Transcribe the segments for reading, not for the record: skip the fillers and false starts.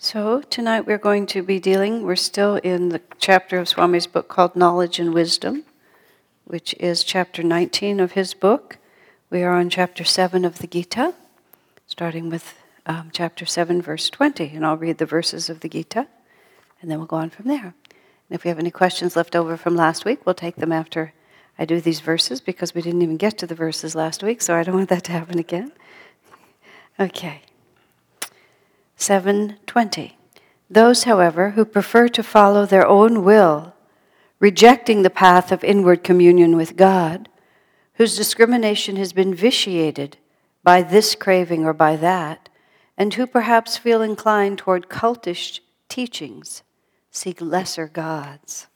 So tonight we're still in the chapter of Swami's book called Knowledge and Wisdom, which is chapter 19 of his book. We are on chapter 7 of the Gita, starting with chapter 7, verse 20. And I'll read the verses of the Gita, and then we'll go on from there. And if we have any questions left over from last week, we'll take them after I do these verses, because we didn't even get to the verses last week, so I don't want that to happen again. Okay. 7:20. Those, however, who prefer to follow their own will, rejecting the path of inward communion with God, whose discrimination has been vitiated by this craving or by that, and who perhaps feel inclined toward cultish teachings, seek lesser gods.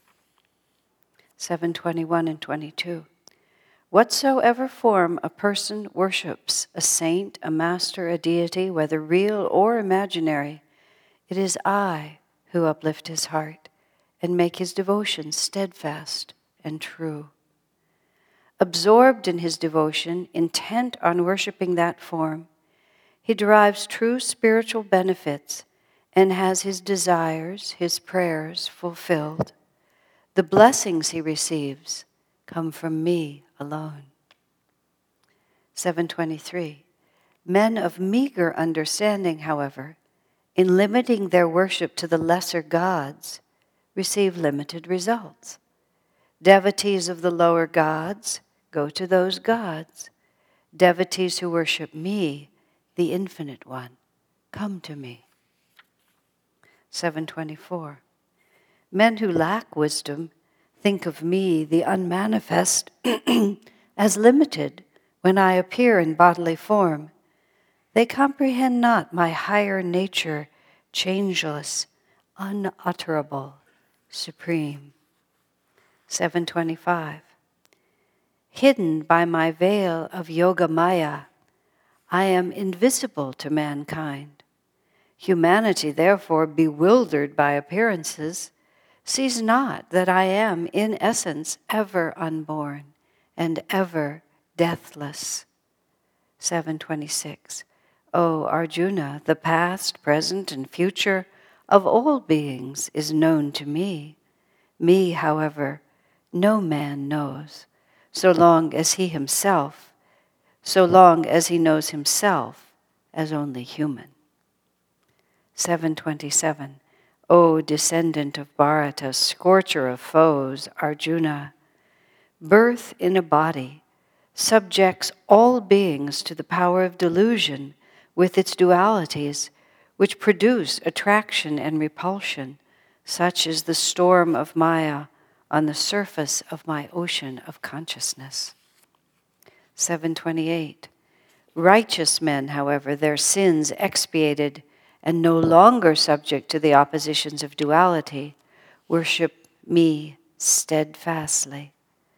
7:21 and 22. Whatsoever form a person worships, a saint, a master, a deity, whether real or imaginary, it is I who uplift his heart and make his devotion steadfast and true. Absorbed in his devotion, intent on worshiping that form, he derives true spiritual benefits and has his desires, his prayers fulfilled. The blessings he receives come from me alone. 7:23. Men of meager understanding, however, in limiting their worship to the lesser gods, receive limited results. Devotees of the lower gods go to those gods. Devotees who worship me, the Infinite One, come to me. 7:24. Men who lack wisdom think of me, the unmanifest, as limited when I appear in bodily form. They comprehend not my higher nature, changeless, unutterable, supreme. 7:25. Hidden by my veil of Yoga Maya, I am invisible to mankind. Humanity, therefore, bewildered by appearances, sees not that I am, in essence, ever unborn and ever deathless. 7:26. O Arjuna, the past, present, and future of all beings is known to me. Me, however, no man knows, so long as he knows himself as only human. 7:27. O descendant of Bharata, scorcher of foes, Arjuna, birth in a body subjects all beings to the power of delusion with its dualities, which produce attraction and repulsion. Such is the storm of Maya on the surface of my ocean of consciousness. 7:28. Righteous men, however, their sins expiated and no longer subject to the oppositions of duality, worship me steadfastly.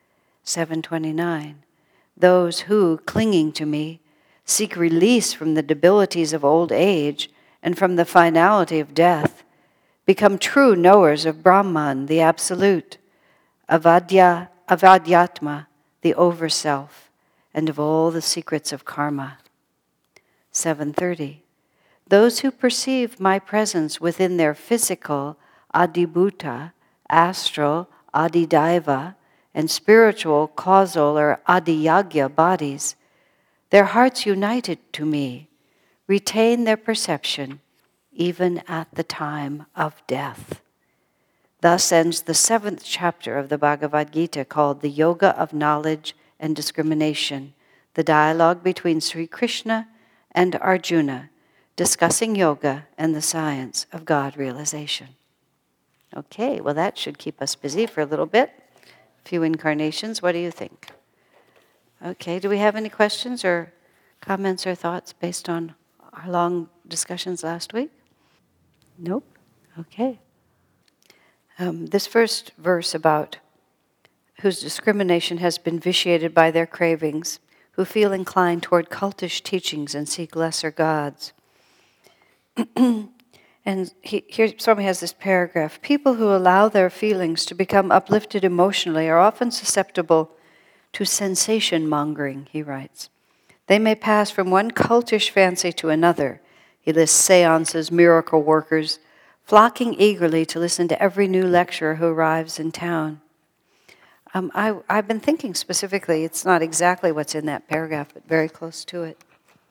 7:29. Those who, clinging to me, seek release from the debilities of old age and from the finality of death, become true knowers of Brahman, the Absolute, Avadyatma, the Over-Self, and of all the secrets of karma. 7:30. Those who perceive my presence within their physical adibhuta, astral adidaiva, and spiritual causal or adiyagya bodies, their hearts united to me, retain their perception even at the time of death. Thus ends the 7th chapter of the Bhagavad Gita, called the Yoga of Knowledge and Discrimination, the dialogue between Sri Krishna and Arjuna, discussing yoga and the science of God realization. Okay, well that should keep us busy for a little bit. A few incarnations, what do you think? Okay, do we have any questions or comments or thoughts based on our long discussions last week? Nope? Okay. This first verse about whose discrimination has been vitiated by their cravings, who feel inclined toward cultish teachings and seek lesser gods. And here Swami has this paragraph. People who allow their feelings to become uplifted emotionally are often susceptible to sensation mongering, he writes. They may pass from one cultish fancy to another, He lists seances, miracle workers, flocking eagerly to listen to every new lecturer who arrives in town. I've been thinking specifically, it's not exactly what's in that paragraph, but very close to it,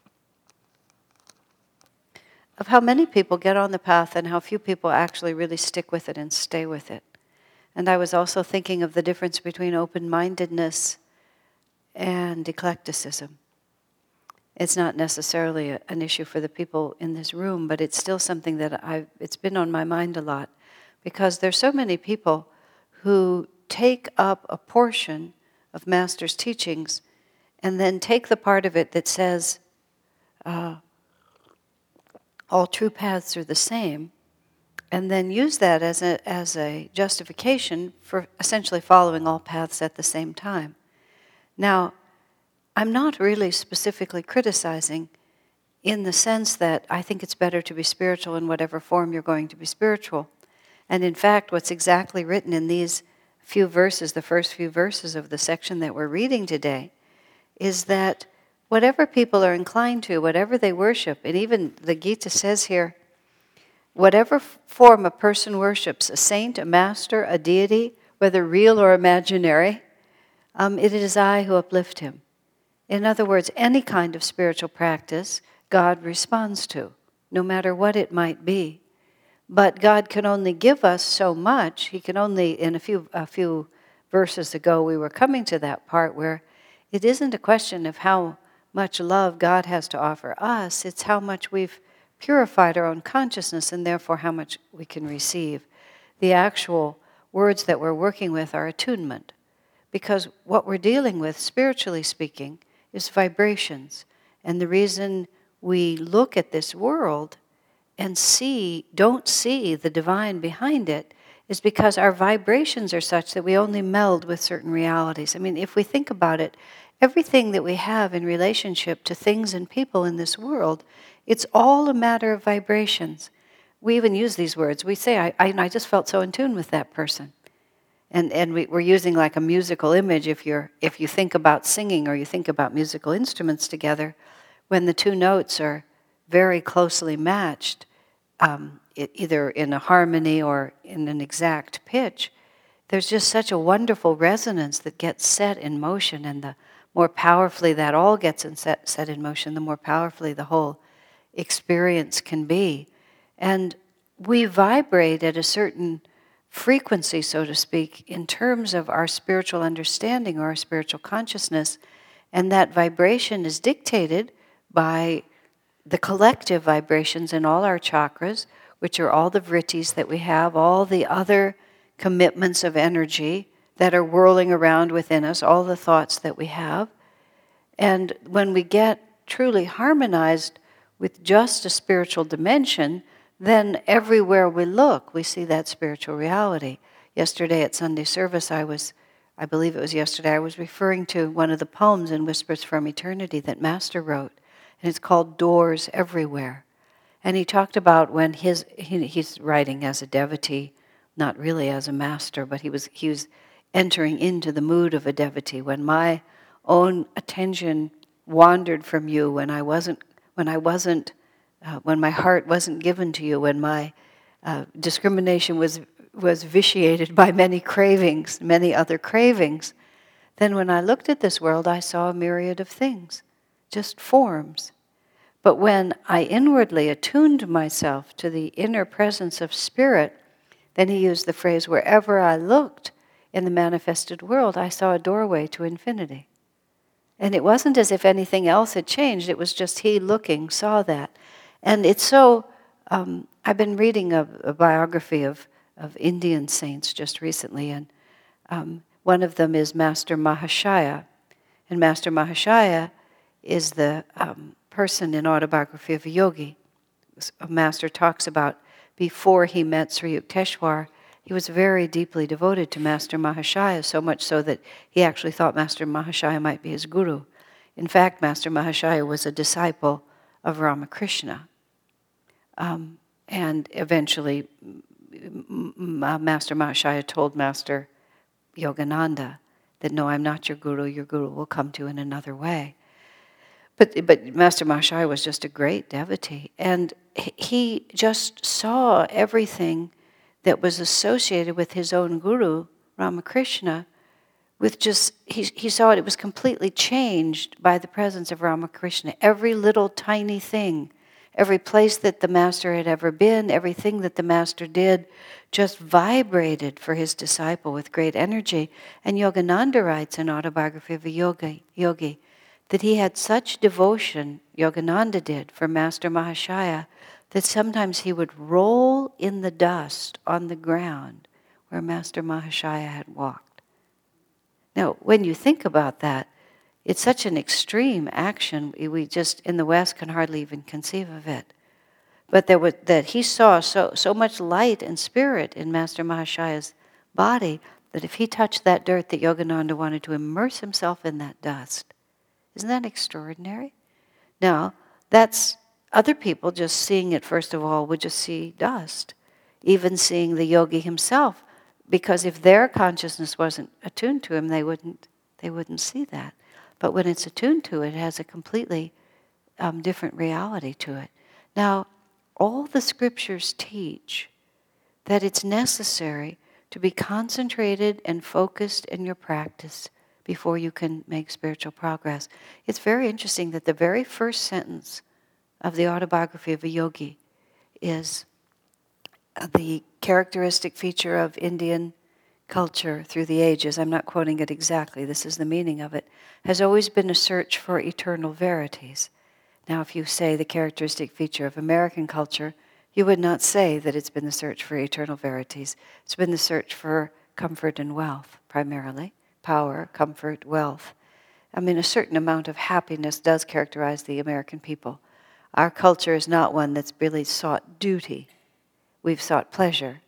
of how many people get on the path and how few people actually really stick with it and stay with it. And I was also thinking of the difference between open-mindedness and eclecticism. It's not necessarily an issue for the people in this room, but it's still something that it's been on my mind a lot, because there's so many people who take up a portion of Master's teachings and then take the part of it that says all true paths are the same, and then use that as a justification for essentially following all paths at the same time. Now, I'm not really specifically criticizing in the sense that I think it's better to be spiritual in whatever form you're going to be spiritual. And in fact, what's exactly written in these few verses, the first few verses of the section that we're reading today, is that whatever people are inclined to, whatever they worship, and even the Gita says here, whatever form a person worships, a saint, a master, a deity, whether real or imaginary, it is I who uplift him. In other words, any kind of spiritual practice, God responds to, no matter what it might be. But God can only give us so much. He can only, in a few verses ago, we were coming to that part where it isn't a question of how much love God has to offer us, it's how much we've purified our own consciousness and therefore how much we can receive. The actual words that we're working with are attunement, because what we're dealing with, spiritually speaking, is vibrations. And the reason we look at this world and don't see the divine behind it is because our vibrations are such that we only meld with certain realities. I mean, if we think about it, everything that we have in relationship to things and people in this world, it's all a matter of vibrations. We even use these words. We say, I just felt so in tune with that person. And we're using like a musical image. If you think about singing or you think about musical instruments together, when the two notes are very closely matched, either in a harmony or in an exact pitch, there's just such a wonderful resonance that gets set in motion, and the more powerfully that all gets set in motion, the more powerfully the whole experience can be. And we vibrate at a certain frequency, so to speak, in terms of our spiritual understanding or our spiritual consciousness, and that vibration is dictated by the collective vibrations in all our chakras, which are all the vrittis that we have, all the other commitments of energy that are whirling around within us, all the thoughts that we have. And when we get truly harmonized with just a spiritual dimension, then everywhere we look, we see that spiritual reality. Yesterday at Sunday service, I believe it was yesterday, I was referring to one of the poems in Whispers from Eternity that Master wrote, and it's called Doors Everywhere. And he talked about when he's writing as a devotee, not really as a master, but he was entering into the mood of a devotee. When my own attention wandered from you, when my heart wasn't given to you, when my discrimination was vitiated by many other cravings, then when I looked at this world, I saw a myriad of things, just forms. But when I inwardly attuned myself to the inner presence of spirit, then he used the phrase, wherever I looked in the manifested world, I saw a doorway to infinity. And it wasn't as if anything else had changed, it was just he looking saw that. And it's so, I've been reading a biography of Indian saints just recently, and one of them is Master Mahashaya. And Master Mahashaya is the person in Autobiography of a Yogi. A master talks about before he met Sri Yukteswar, he was very deeply devoted to Master Mahashaya, so much so that he actually thought Master Mahashaya might be his guru. In fact, Master Mahashaya was a disciple of Ramakrishna. And eventually, Master Mahashaya told Master Yogananda that, no, I'm not your guru will come to in another way. But Master Mahashaya was just a great devotee, and he just saw everything that was associated with his own guru, Ramakrishna, with just, he saw it was completely changed by the presence of Ramakrishna. Every little tiny thing, every place that the master had ever been, everything that the master did just vibrated for his disciple with great energy. And Yogananda writes in Autobiography of a Yogi that he had such devotion, Yogananda did, for Master Mahashaya, that sometimes he would roll in the dust on the ground where Master Mahashaya had walked. Now, when you think about that, it's such an extreme action, we just, in the West, can hardly even conceive of it. But that he saw so much light and spirit in Master Mahashaya's body that if he touched that dirt, that Yogananda wanted to immerse himself in that dust. Isn't that extraordinary? Now, that's other people just seeing it, first of all, would just see dust. Even seeing the yogi himself, because if their consciousness wasn't attuned to him, they wouldn't see that. But when it's attuned to it, it has a completely different reality to it. Now, all the scriptures teach that it's necessary to be concentrated and focused in your practice before you can make spiritual progress. It's very interesting that the very first sentence of the Autobiography of a Yogi is the characteristic feature of Indian culture through the ages. I'm not quoting it exactly, this is the meaning of it, has always been a search for eternal verities. Now, if you say the characteristic feature of American culture, you would not say that it's been the search for eternal verities. It's been the search for comfort and wealth, primarily. Power, comfort, wealth. I mean, a certain amount of happiness does characterize the American people. Our culture is not one that's really sought duty. We've sought pleasure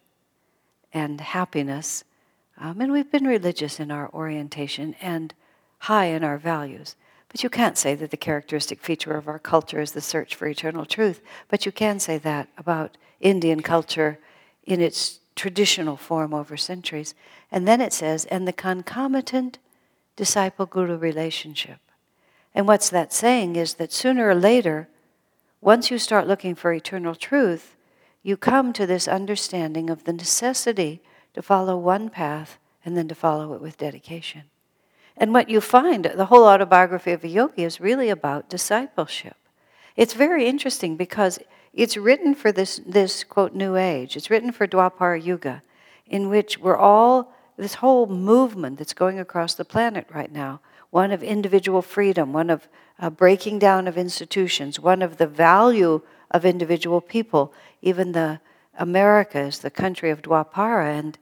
and happiness, and we've been religious in our orientation and high in our values. But you can't say that the characteristic feature of our culture is the search for eternal truth. But you can say that about Indian culture in its traditional form over centuries. And then it says, and the concomitant disciple-guru relationship. And what's that saying is that sooner or later, once you start looking for eternal truth, you come to this understanding of the necessity to follow one path and then to follow it with dedication. And what you find, the whole Autobiography of a Yogi is really about discipleship. It's very interesting because it's written for this quote, new age. It's written for Dwapara Yuga, in which we're all, this whole movement that's going across the planet right now, one of individual freedom, one of breaking down of institutions, one of the value of individual people. Even the America is the country of Dwapara, and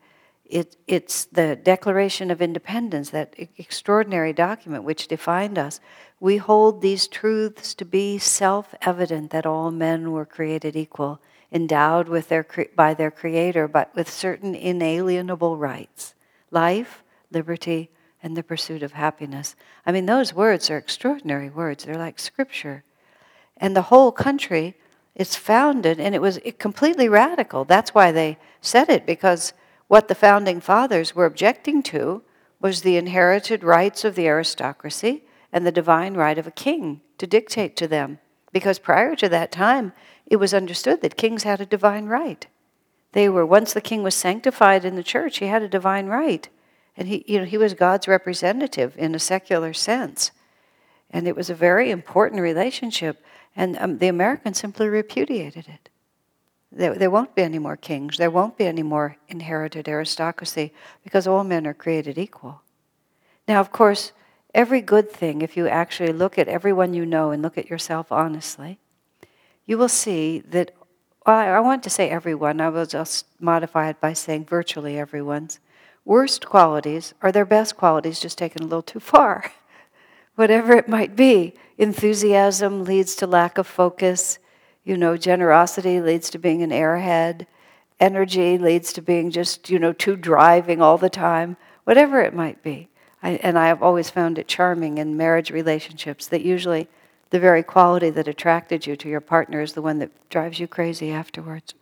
it's the Declaration of Independence, that extraordinary document which defined us. We hold these truths to be self-evident, that all men were created equal, endowed with by their Creator, but with certain inalienable rights: life, liberty, and the pursuit of happiness. I mean, those words are extraordinary words. They're like scripture. And the whole country is founded, and it was completely radical. That's why they said it, because what the founding fathers were objecting to was the inherited rights of the aristocracy and the divine right of a king to dictate to them. Because prior to that time, it was understood that kings had a divine right. They were, once the king was sanctified in the church, he had a divine right. And he was God's representative in a secular sense. And it was a very important relationship. And the Americans simply repudiated it. There won't be any more kings. There won't be any more inherited aristocracy, because all men are created equal. Now, of course, every good thing, if you actually look at everyone you know and look at yourself honestly, you will see that, well, I want to say everyone, I will just modify it by saying virtually everyone's worst qualities are their best qualities, just taken a little too far. Whatever it might be. Enthusiasm leads to lack of focus. Generosity leads to being an airhead. Energy leads to being just, too driving all the time. Whatever it might be. I have always found it charming in marriage relationships that usually the very quality that attracted you to your partner is the one that drives you crazy afterwards.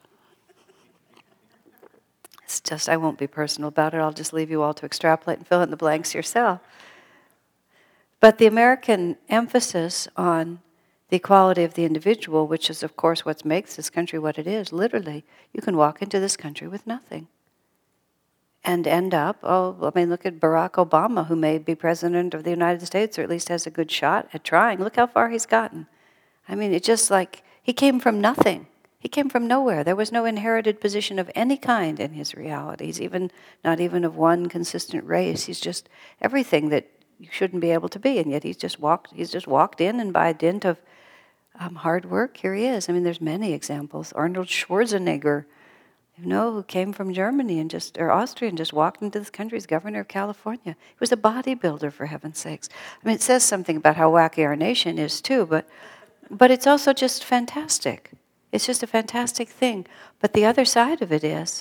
It's just, I won't be personal about it. I'll just leave you all to extrapolate and fill in the blanks yourself. But the American emphasis on the equality of the individual, which is, of course, what makes this country what it is, literally, you can walk into this country with nothing and end up, look at Barack Obama, who may be president of the United States, or at least has a good shot at trying. Look how far he's gotten. I mean, it's just like he came from nothing. He came from nowhere. There was no inherited position of any kind in his reality. He's not even of one consistent race. He's just everything that you shouldn't be able to be, and yet he's just walked in, and by dint of hard work, here he is. I mean, there's many examples. Arnold Schwarzenegger, who came from Germany or Austria and just walked into this country as governor of California. He was a bodybuilder, for heaven's sakes. I mean, it says something about how wacky our nation is too, but it's also just fantastic. It's just a fantastic thing. But the other side of it is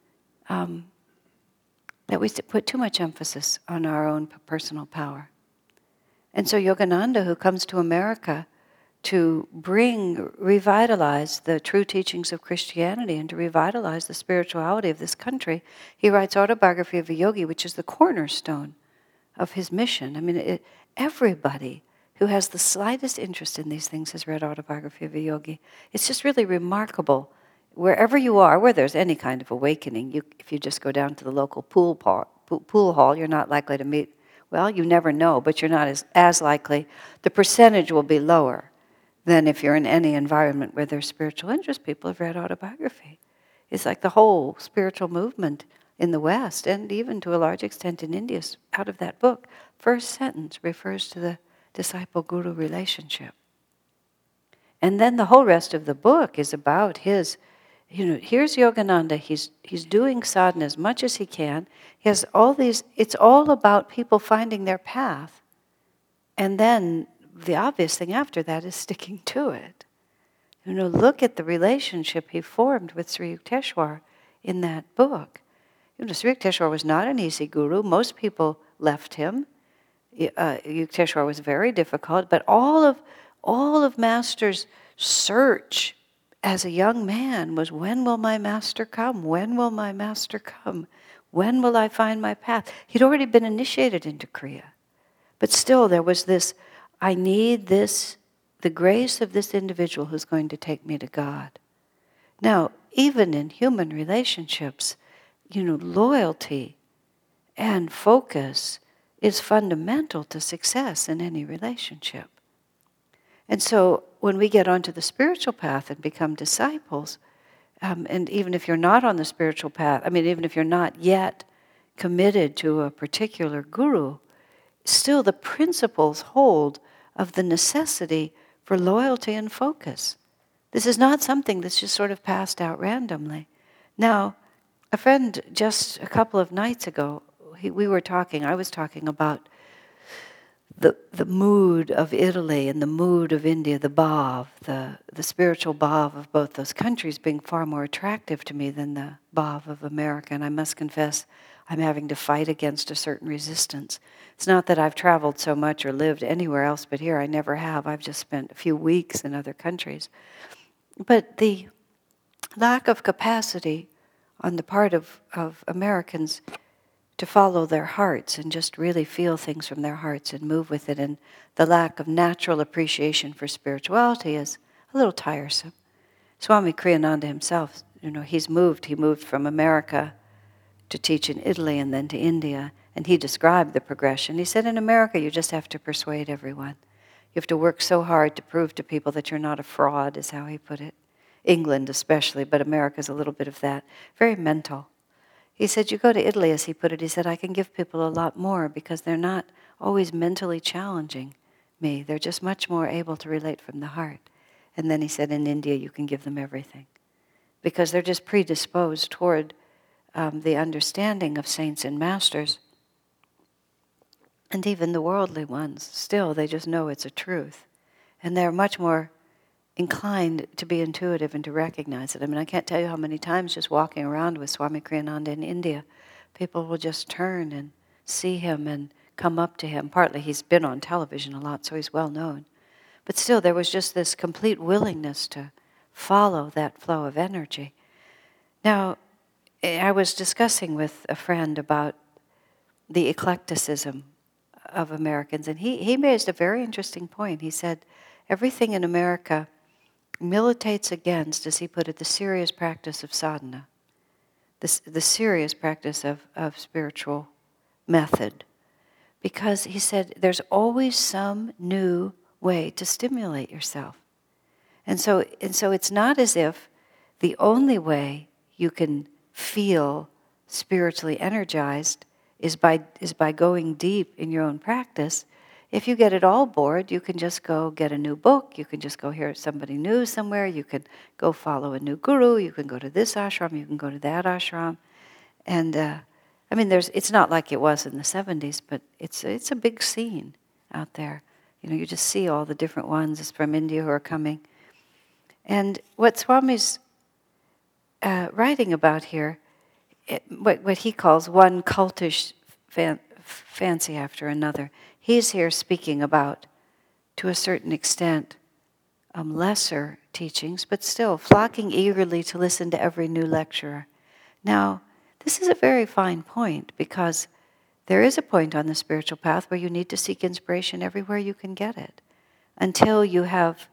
that we put too much emphasis on our own personal power. And so Yogananda, who comes to America to revitalize the true teachings of Christianity and to revitalize the spirituality of this country, he writes Autobiography of a Yogi, which is the cornerstone of his mission. I mean, everybody who has the slightest interest in these things has read Autobiography of a Yogi. It's just really remarkable. Wherever you are, where there's any kind of awakening, if you just go down to the local pool hall, you're not likely to meet, well, you never know, but you're not as likely. The percentage will be lower than if you're in any environment where there's spiritual interest. People have read autobiography. It's like the whole spiritual movement in the West, and even to a large extent in India, out of that book. First sentence refers to the disciple-guru relationship. And then the whole rest of the book is about his, here's Yogananda, he's doing sadhana as much as he can. He has all these, it's all about people finding their path. And then the obvious thing after that is sticking to it. Look at the relationship he formed with Sri Yukteswar in that book. Sri Yukteswar was not an easy guru. Most people left him. Yukteswar was very difficult, but all of Master's search as a young man was, when will my Master come? When will my Master come? When will I find my path? He'd already been initiated into Kriya. But still there was this, I need the grace of this individual who's going to take me to God. Now, even in human relationships, loyalty and focus is fundamental to success in any relationship. And so when we get onto the spiritual path and become disciples, and even if you're not on the spiritual path, even if you're not yet committed to a particular guru, still the principles hold of the necessity for loyalty and focus. This is not something that's just sort of passed out randomly. Now, a friend just a couple of nights ago, I was talking about the mood of Italy and the mood of India, the bhav, the spiritual bhav of both those countries being far more attractive to me than the bhav of America. And I must confess, I'm having to fight against a certain resistance. It's not that I've traveled so much or lived anywhere else but here. I never have. I've just spent a few weeks in other countries. But the lack of capacity on the part of Americans to follow their hearts and just really feel things from their hearts and move with it, and the lack of natural appreciation for spirituality is a little tiresome. Swami Kriyananda himself, he moved from America to teach in Italy and then to India, and he described the progression. He said, in America, you just have to persuade everyone. You have to work so hard to prove to people that you're not a fraud, is how he put it. England especially, but America's a little bit of that. Very mental. He said, you go to Italy, as he put it, he said, I can give people a lot more because they're not always mentally challenging me. They're just much more able to relate from the heart. And then he said, in India, you can give them everything because they're just predisposed toward the understanding of saints and masters. And even the worldly ones, still, they just know it's a truth. And they're much more inclined to be intuitive and to recognize it. I can't tell you how many times just walking around with Swami Kriyananda in India, people will just turn and see him and come up to him. Partly he's been on television a lot, so he's well known. But still, there was just this complete willingness to follow that flow of energy. Now, I was discussing with a friend about the eclecticism of Americans, and he raised a very interesting point. He said, everything in America militates against, as he put it, the serious practice of sadhana, the serious practice of spiritual method. Because he said, there's always some new way to stimulate yourself. And so it's not as if the only way you can feel spiritually energized is by going deep in your own practice. If you get it all bored, you can just go get a new book, you can just go hear somebody new somewhere, you can go follow a new guru, you can go to this ashram, you can go to that ashram. And it's not like it was in the 70s, but it's a big scene out there. You just see all the different ones from India who are coming. And what Swami's writing about here, what he calls one cultish fancy after another, he's here speaking about, to a certain extent, lesser teachings, but still flocking eagerly to listen to every new lecturer. Now, this is a very fine point, because there is a point on the spiritual path where you need to seek inspiration everywhere you can get it, until you have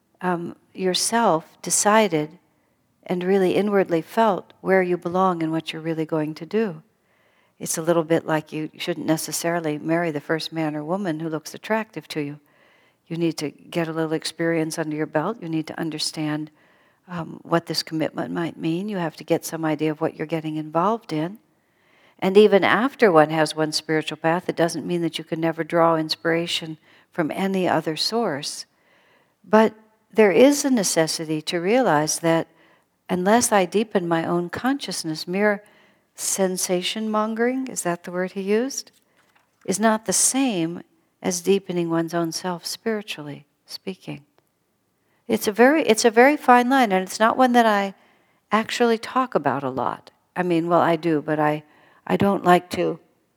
yourself decided and really inwardly felt where you belong and what you're really going to do. It's a little bit like you shouldn't necessarily marry the first man or woman who looks attractive to you. You need to get a little experience under your belt. You need to understand what this commitment might mean. You have to get some idea of what you're getting involved in. And even after one has one spiritual path, it doesn't mean that you can never draw inspiration from any other source. But there is a necessity to realize that unless I deepen my own consciousness, mere sensation mongering, is that the word he used, is not the same as deepening one's own self spiritually speaking. It's a very fine line, and it's not one that I actually talk about a lot. I do, but I don't like to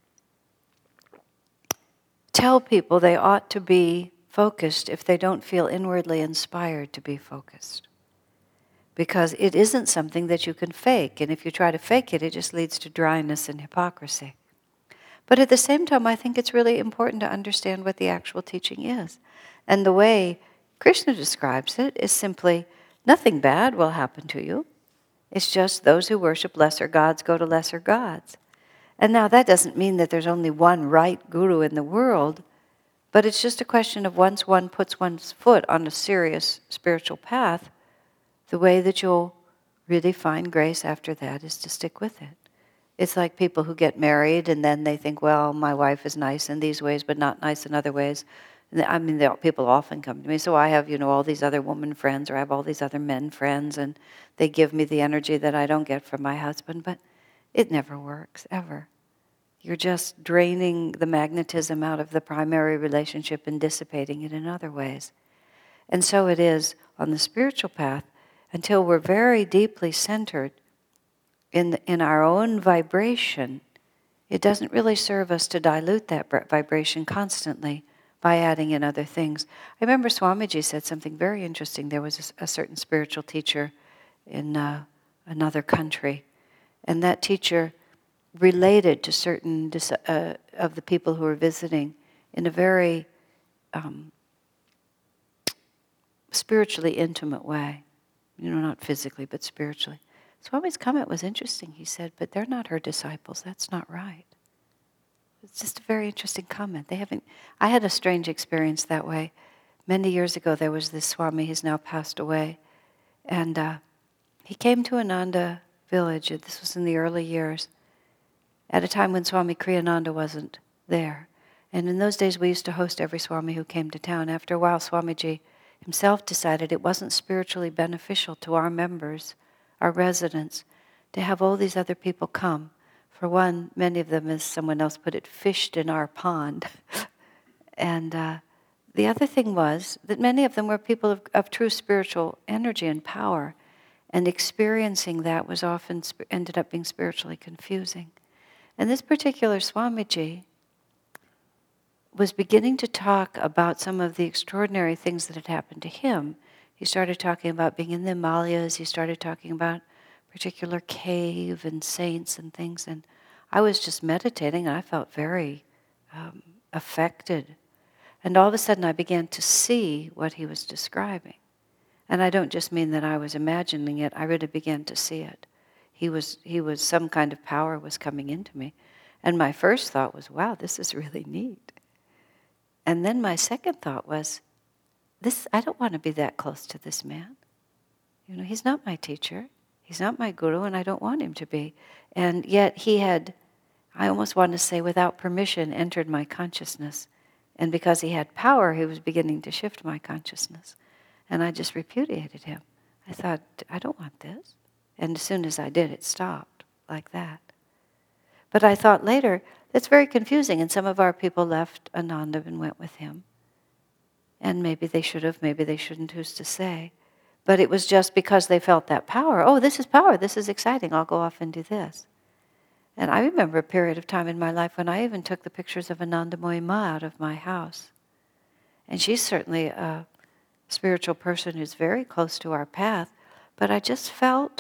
tell people they ought to be focused if they don't feel inwardly inspired to be focused. Because it isn't something that you can fake, and if you try to fake it, it just leads to dryness and hypocrisy. But at the same time, I think it's really important to understand what the actual teaching is. And the way Krishna describes it is simply, nothing bad will happen to you. It's just those who worship lesser gods go to lesser gods. And now that doesn't mean that there's only one right guru in the world, but it's just a question of once one puts one's foot on a serious spiritual path, the way that you'll really find grace after that is to stick with it. It's like people who get married and then they think, well, my wife is nice in these ways, but not nice in other ways. People often come to me, so I have, all these other woman friends, or I have all these other men friends, and they give me the energy that I don't get from my husband, but it never works, ever. You're just draining the magnetism out of the primary relationship and dissipating it in other ways. And so it is on the spiritual path, until we're very deeply centered in our own vibration, it doesn't really serve us to dilute that vibration constantly by adding in other things. I remember Swamiji said something very interesting. There was a certain spiritual teacher in another country, and that teacher related to certain of the people who were visiting in a very spiritually intimate way. Not physically, but spiritually. Swami's comment was interesting. He said, but they're not her disciples. That's not right. It's just a very interesting comment. I had a strange experience that way. Many years ago, there was this Swami, he's now passed away, and he came to Ananda village, and this was in the early years, at a time when Swami Kriyananda wasn't there. And in those days, we used to host every Swami who came to town. After a while, Swamiji himself decided it wasn't spiritually beneficial to our members, our residents, to have all these other people come. For one, many of them, as someone else put it, fished in our pond. And the other thing was that many of them were people of true spiritual energy and power, and experiencing that was often ended up being spiritually confusing. And this particular Swamiji was beginning to talk about some of the extraordinary things that had happened to him. He started talking about being in the Himalayas. He started talking about a particular cave and saints and things. And I was just meditating, and I felt very affected. And all of a sudden I began to see what he was describing. And I don't just mean that I was imagining it, I really began to see it. He was some kind of power was coming into me. And my first thought was, wow, this is really neat. And then my second thought was, I don't want to be that close to this man. He's not my teacher. He's not my guru, and I don't want him to be. And yet he had, I almost want to say, without permission, entered my consciousness. And because he had power, he was beginning to shift my consciousness. And I just repudiated him. I thought, I don't want this. And as soon as I did, it stopped like that. But I thought later, that's very confusing. And some of our people left Ananda and went with him. And maybe they should have, maybe they shouldn't, who's to say. But it was just because they felt that power. Oh, this is power, this is exciting, I'll go off and do this. And I remember a period of time in my life when I even took the pictures of Anandamoyi Ma out of my house. And she's certainly a spiritual person who's very close to our path, but I just felt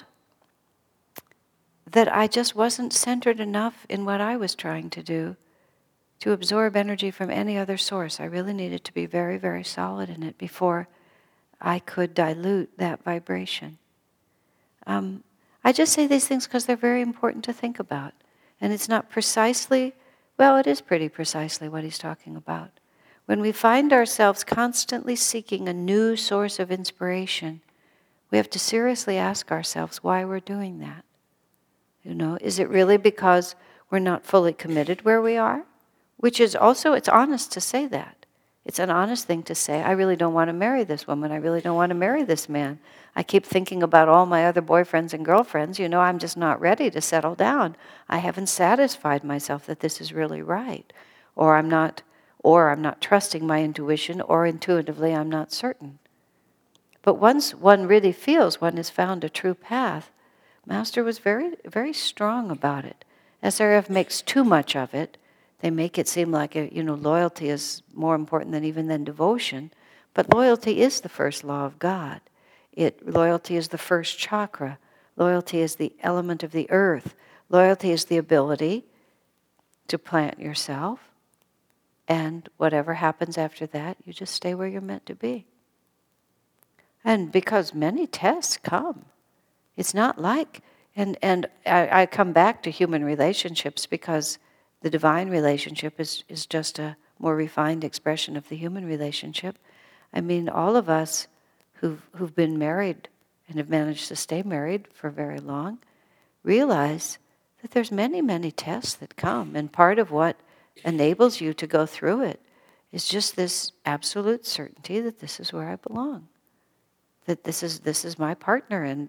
that I just wasn't centered enough in what I was trying to do to absorb energy from any other source. I really needed to be very, very solid in it before I could dilute that vibration. I just say these things because they're very important to think about. And it's not precisely, well, it is pretty precisely what he's talking about. When we find ourselves constantly seeking a new source of inspiration, we have to seriously ask ourselves why we're doing that. Is it really because we're not fully committed where we are? Which is also, it's honest to say that. It's an honest thing to say, I really don't want to marry this woman. I really don't want to marry this man. I keep thinking about all my other boyfriends and girlfriends. I'm just not ready to settle down. I haven't satisfied myself that this is really right. Or I'm not trusting my intuition, or intuitively I'm not certain. But once one really feels one has found a true path, Master was very, very strong about it. SRF makes too much of it. They make it seem like, loyalty is more important than devotion. But loyalty is the first law of God. Loyalty is the first chakra. Loyalty is the element of the earth. Loyalty is the ability to plant yourself. And whatever happens after that, you just stay where you're meant to be. And because many tests come, it's not like, and I come back to human relationships because the divine relationship is just a more refined expression of the human relationship. I mean, all of us who've been married and have managed to stay married for very long realize that there's many, many tests that come. And part of what enables you to go through it is just this absolute certainty that this is where I belong. That this is my partner. And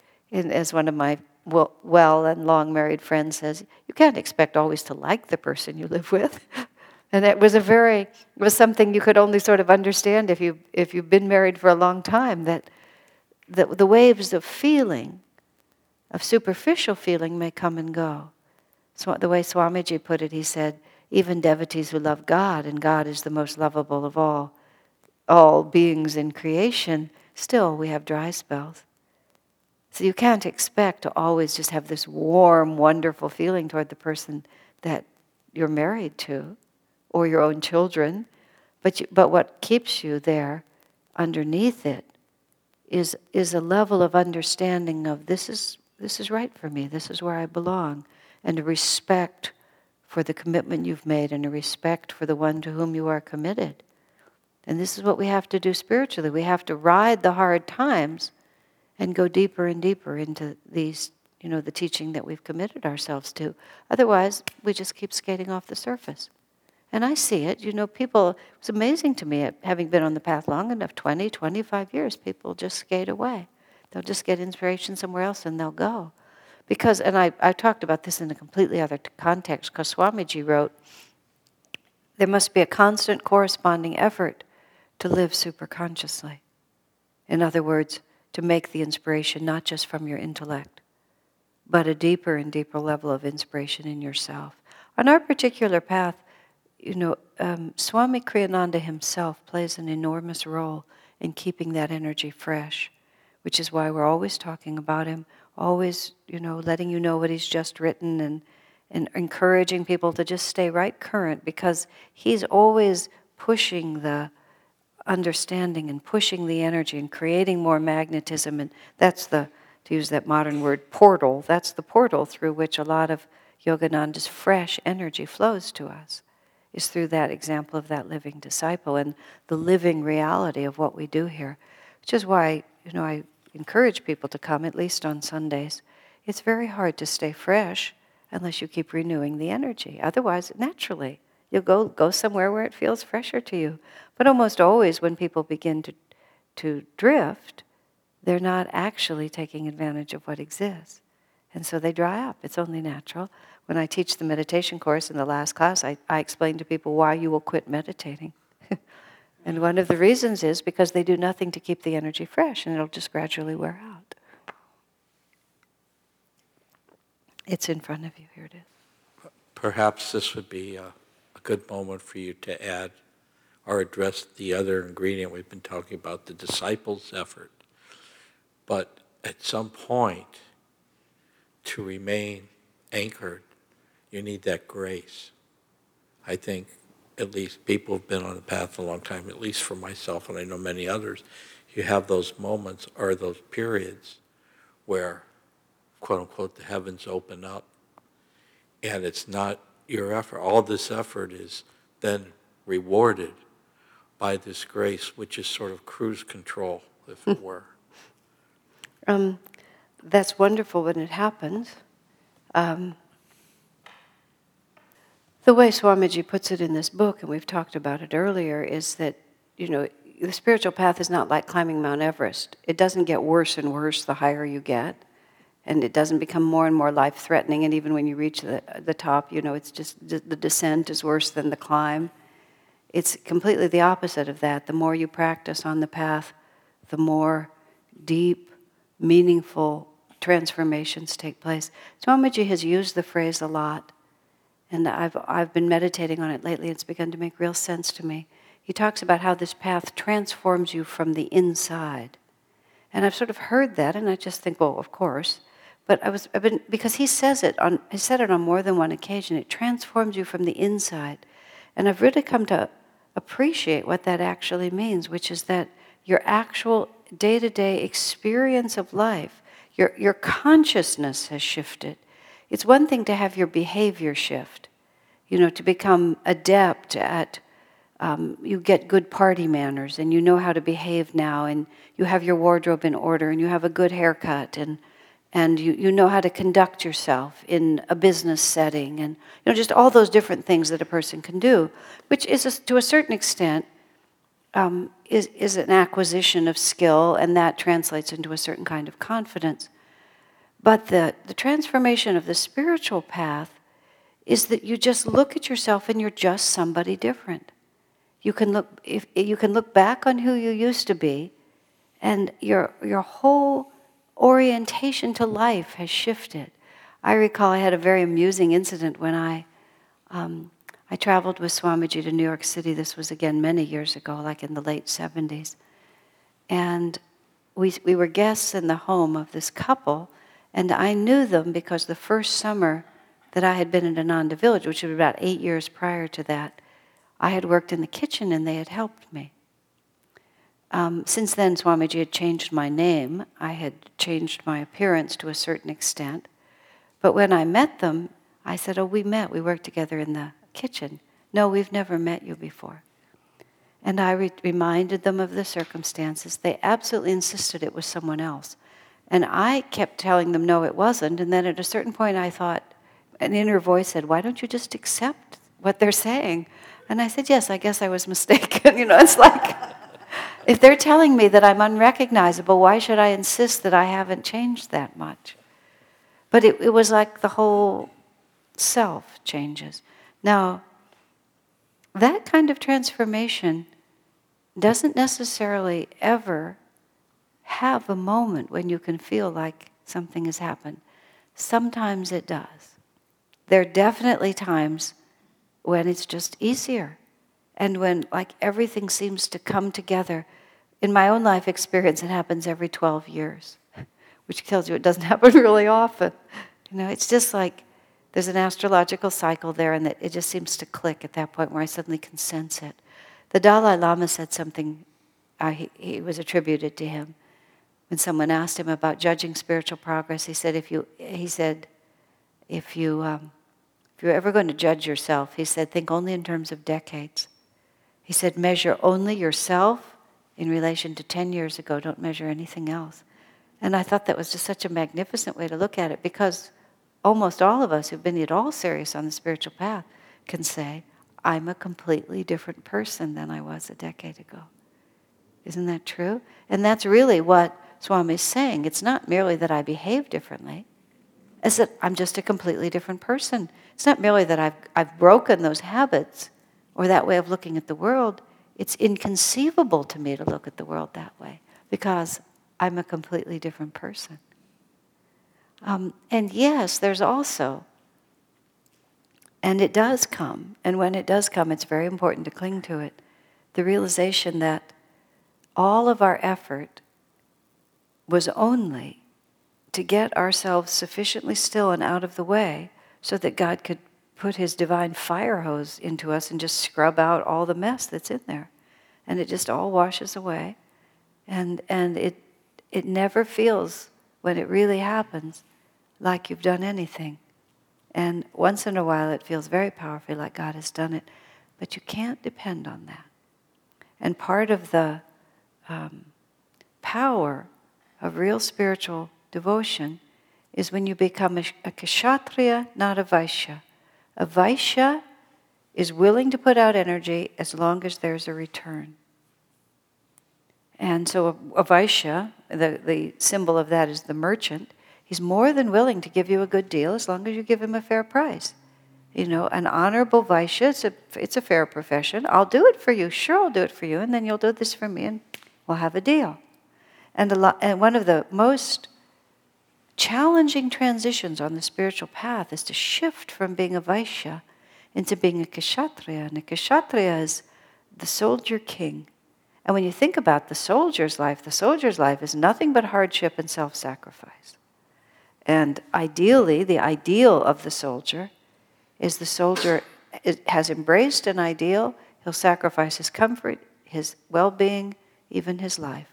as one of my well and long married friends says, you can't expect always to like the person you live with. And it was something you could only sort of understand if you've been married for a long time, that the waves of feeling, of superficial feeling, may come and go. So the way Swamiji put it, he said, even devotees who love God, and God is the most lovable of all beings in creation, still we have dry spells. So you can't expect to always just have this warm, wonderful feeling toward the person that you're married to, or your own children. But what keeps you there, underneath it, is a level of understanding of this is right for me, this is where I belong, and a respect for the commitment you've made, and a respect for the one to whom you are committed. And this is what we have to do spiritually. We have to ride the hard times and go deeper and deeper into these, the teaching that we've committed ourselves to. Otherwise, we just keep skating off the surface. And I see it. People, it's amazing to me, having been on the path long enough, 20, 25 years, people just skate away. They'll just get inspiration somewhere else and they'll go. Because, and I talked about this in a completely other context, because Swamiji wrote, there must be a constant corresponding effort to live superconsciously. In other words, to make the inspiration not just from your intellect, but a deeper and deeper level of inspiration in yourself. On our particular path, Swami Kriyananda himself plays an enormous role in keeping that energy fresh, which is why we're always talking about him, always, letting you know what he's just written, and encouraging people to just stay right current, because he's always pushing the understanding and pushing the energy and creating more magnetism. And that's the, to use that modern word, portal, that's the portal through which a lot of Yogananda's fresh energy flows to us, is through that example of that living disciple and the living reality of what we do here. Which is why, I encourage people to come, at least on Sundays. It's very hard to stay fresh unless you keep renewing the energy. Otherwise, naturally, you'll go somewhere where it feels fresher to you. But almost always when people begin to drift, they're not actually taking advantage of what exists. And so they dry up. It's only natural. When I teach the meditation course in the last class, I explain to people why you will quit meditating. And one of the reasons is because they do nothing to keep the energy fresh, and it'll just gradually wear out. It's in front of you. Here it is. Perhaps this would be a good moment for you to add or address the other ingredient we've been talking about, the disciple's effort. But at some point, to remain anchored, you need that grace. I think at least people have been on the path a long time, at least for myself, and I know many others, you have those moments or those periods where, quote unquote, the heavens open up, and it's not your effort. All this effort is then rewarded by this grace, which is sort of cruise control, if it were. That's wonderful when it happens. The way Swamiji puts it in this book, and we've talked about it earlier, is that, the spiritual path is not like climbing Mount Everest. It doesn't get worse and worse the higher you get, and it doesn't become more and more life-threatening, and even when you reach the top, it's just the descent is worse than the climb. It's completely the opposite of that. The more you practice on the path, the more deep, meaningful transformations take place. Swamiji has used the phrase a lot, and I've been meditating on it lately. It's begun to make real sense to me. He talks about how this path transforms you from the inside. And I've sort of heard that, and I just think, well, of course. But because he said it on more than one occasion, it transforms you from the inside. And I've really come to appreciate what that actually means, which is that your actual day-to-day experience of life, your consciousness has shifted. It's one thing to have your behavior shift, to become adept at, you get good party manners and you know how to behave now, and you have your wardrobe in order and you have a good haircut, and you know how to conduct yourself in a business setting, and just all those different things that a person can do, which is to a certain extent is an acquisition of skill, and that translates into a certain kind of confidence. But the transformation of the spiritual path is that you just look at yourself and you're just somebody different. You can look back on who you used to be, and your whole orientation to life has shifted. I recall I had a very amusing incident when I traveled with Swamiji to New York City. This was again many years ago, like in the late 70s. And we were guests in the home of this couple, and I knew them because the first summer that I had been in Ananda Village, which was about 8 years prior to that, I had worked in the kitchen and they had helped me. Since then, Swamiji had changed my name. I had changed my appearance to a certain extent. But when I met them, I said, "Oh, we met. We worked together in the kitchen." "No, we've never met you before." And I reminded them of the circumstances. They absolutely insisted it was someone else. And I kept telling them, no, it wasn't. And then at a certain point I thought, an inner voice said, "Why don't you just accept what they're saying?" And I said, "Yes, I guess I was mistaken." It's like, if they're telling me that I'm unrecognizable, why should I insist that I haven't changed that much? But it was like the whole self changes. Now, that kind of transformation doesn't necessarily ever have a moment when you can feel like something has happened. Sometimes it does. There are definitely times when it's just easier, and when like everything seems to come together. In my own life experience, it happens every 12 years, which tells you it doesn't happen really often. It's just like There's an astrological cycle there, and that it just seems to click at that point where I suddenly can sense it. The Dalai Lama said something, he was attributed to him. When someone asked him about judging spiritual progress, he said, if you're ever going to judge yourself, he said, think only in terms of decades. He said, measure only yourself in relation to 10 years ago. Don't measure anything else. And I thought that was just such a magnificent way to look at it, because almost all of us who've been at all serious on the spiritual path can say, I'm a completely different person than I was a decade ago. Isn't that true? And that's really what Swami's saying. It's not merely that I behave differently. It's that I'm just a completely different person. It's not merely that I've broken those habits or that way of looking at the world. It's inconceivable to me to look at the world that way, because I'm a completely different person. And yes, there's also, and it does come, and when it does come, it's very important to cling to it, the realization that all of our effort was only to get ourselves sufficiently still and out of the way so that God could put his divine fire hose into us and just scrub out all the mess that's in there. And it just all washes away. And it never feels, when it really happens, like you've done anything. And once in a while it feels very powerfully like God has done it. But you can't depend on that. And part of the power of real spiritual devotion is when you become a kshatriya, not a vaishya. A vaishya is willing to put out energy as long as there's a return. And so a vaishya, the symbol of that is the merchant. He's more than willing to give you a good deal as long as you give him a fair price. You know, an honorable vaishya, it's a fair profession. I'll do it for you. Sure, I'll do it for you. And then you'll do this for me and we'll have a deal. And one of the most challenging transitions on the spiritual path is to shift from being a vaishya into being a kshatriya. And a kshatriya is the soldier king. And when you think about the soldier's life is nothing but hardship and self-sacrifice. And ideally, the ideal of the soldier is the soldier has embraced an ideal. He'll sacrifice his comfort, his well-being, even his life,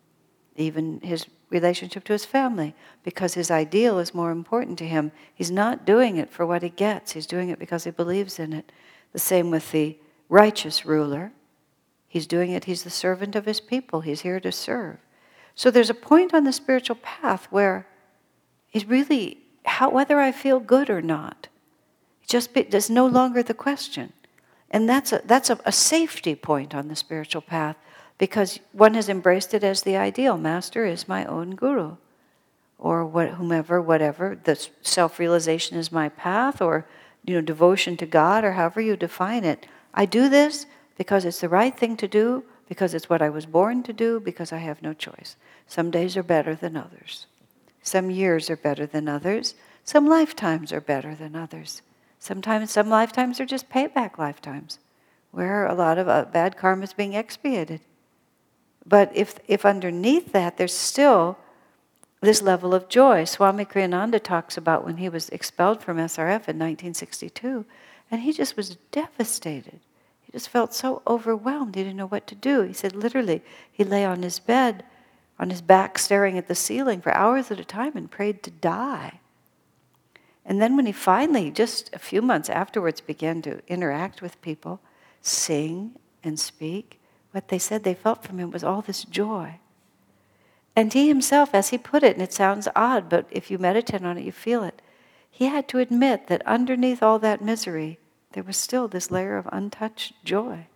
even his relationship to his family, because his ideal is more important to him. He's not doing it for what he gets. He's doing it because he believes in it. The same with the righteous ruler. He's doing it. He's the servant of his people. He's here to serve. So there's a point on the spiritual path where it's really whether I feel good or not. There's no longer the question. And that's a safety point on the spiritual path, because one has embraced it as the ideal. Master is my own guru. Or whatever. The self-realization is my path, or devotion to God, or however you define it. I do this because it's the right thing to do, because it's what I was born to do, because I have no choice. Some days are better than others. Some years are better than others. Some lifetimes are better than others. Sometimes some lifetimes are just payback lifetimes, where a lot of bad karma is being expiated. But if underneath that there's still this level of joy. Swami Kriyananda talks about when he was expelled from SRF in 1962, and he just was devastated. He just felt so overwhelmed, he didn't know what to do. He said literally, he lay on his bed, on his back staring at the ceiling for hours at a time and prayed to die. And then when he finally, just a few months afterwards, began to interact with people, sing and speak, what they said they felt from him was all this joy. And he himself, as he put it, and it sounds odd, but if you meditate on it, you feel it, he had to admit that underneath all that misery, there was still this layer of untouched joy.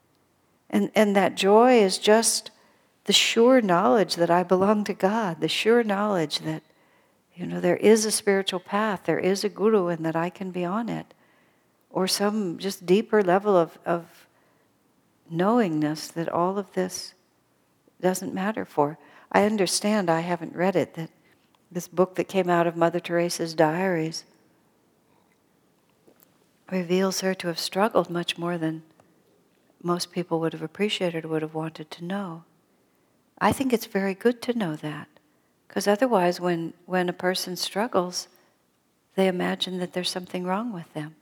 And that joy is just the sure knowledge that I belong to God, the sure knowledge that, there is a spiritual path, there is a guru, and that I can be on it. Or some just deeper level of knowingness that all of this doesn't matter for. I understand, I haven't read it, that this book that came out of Mother Teresa's diaries reveals her to have struggled much more than most people would have appreciated or would have wanted to know. I think it's very good to know that, because otherwise when a person struggles, they imagine that there's something wrong with them.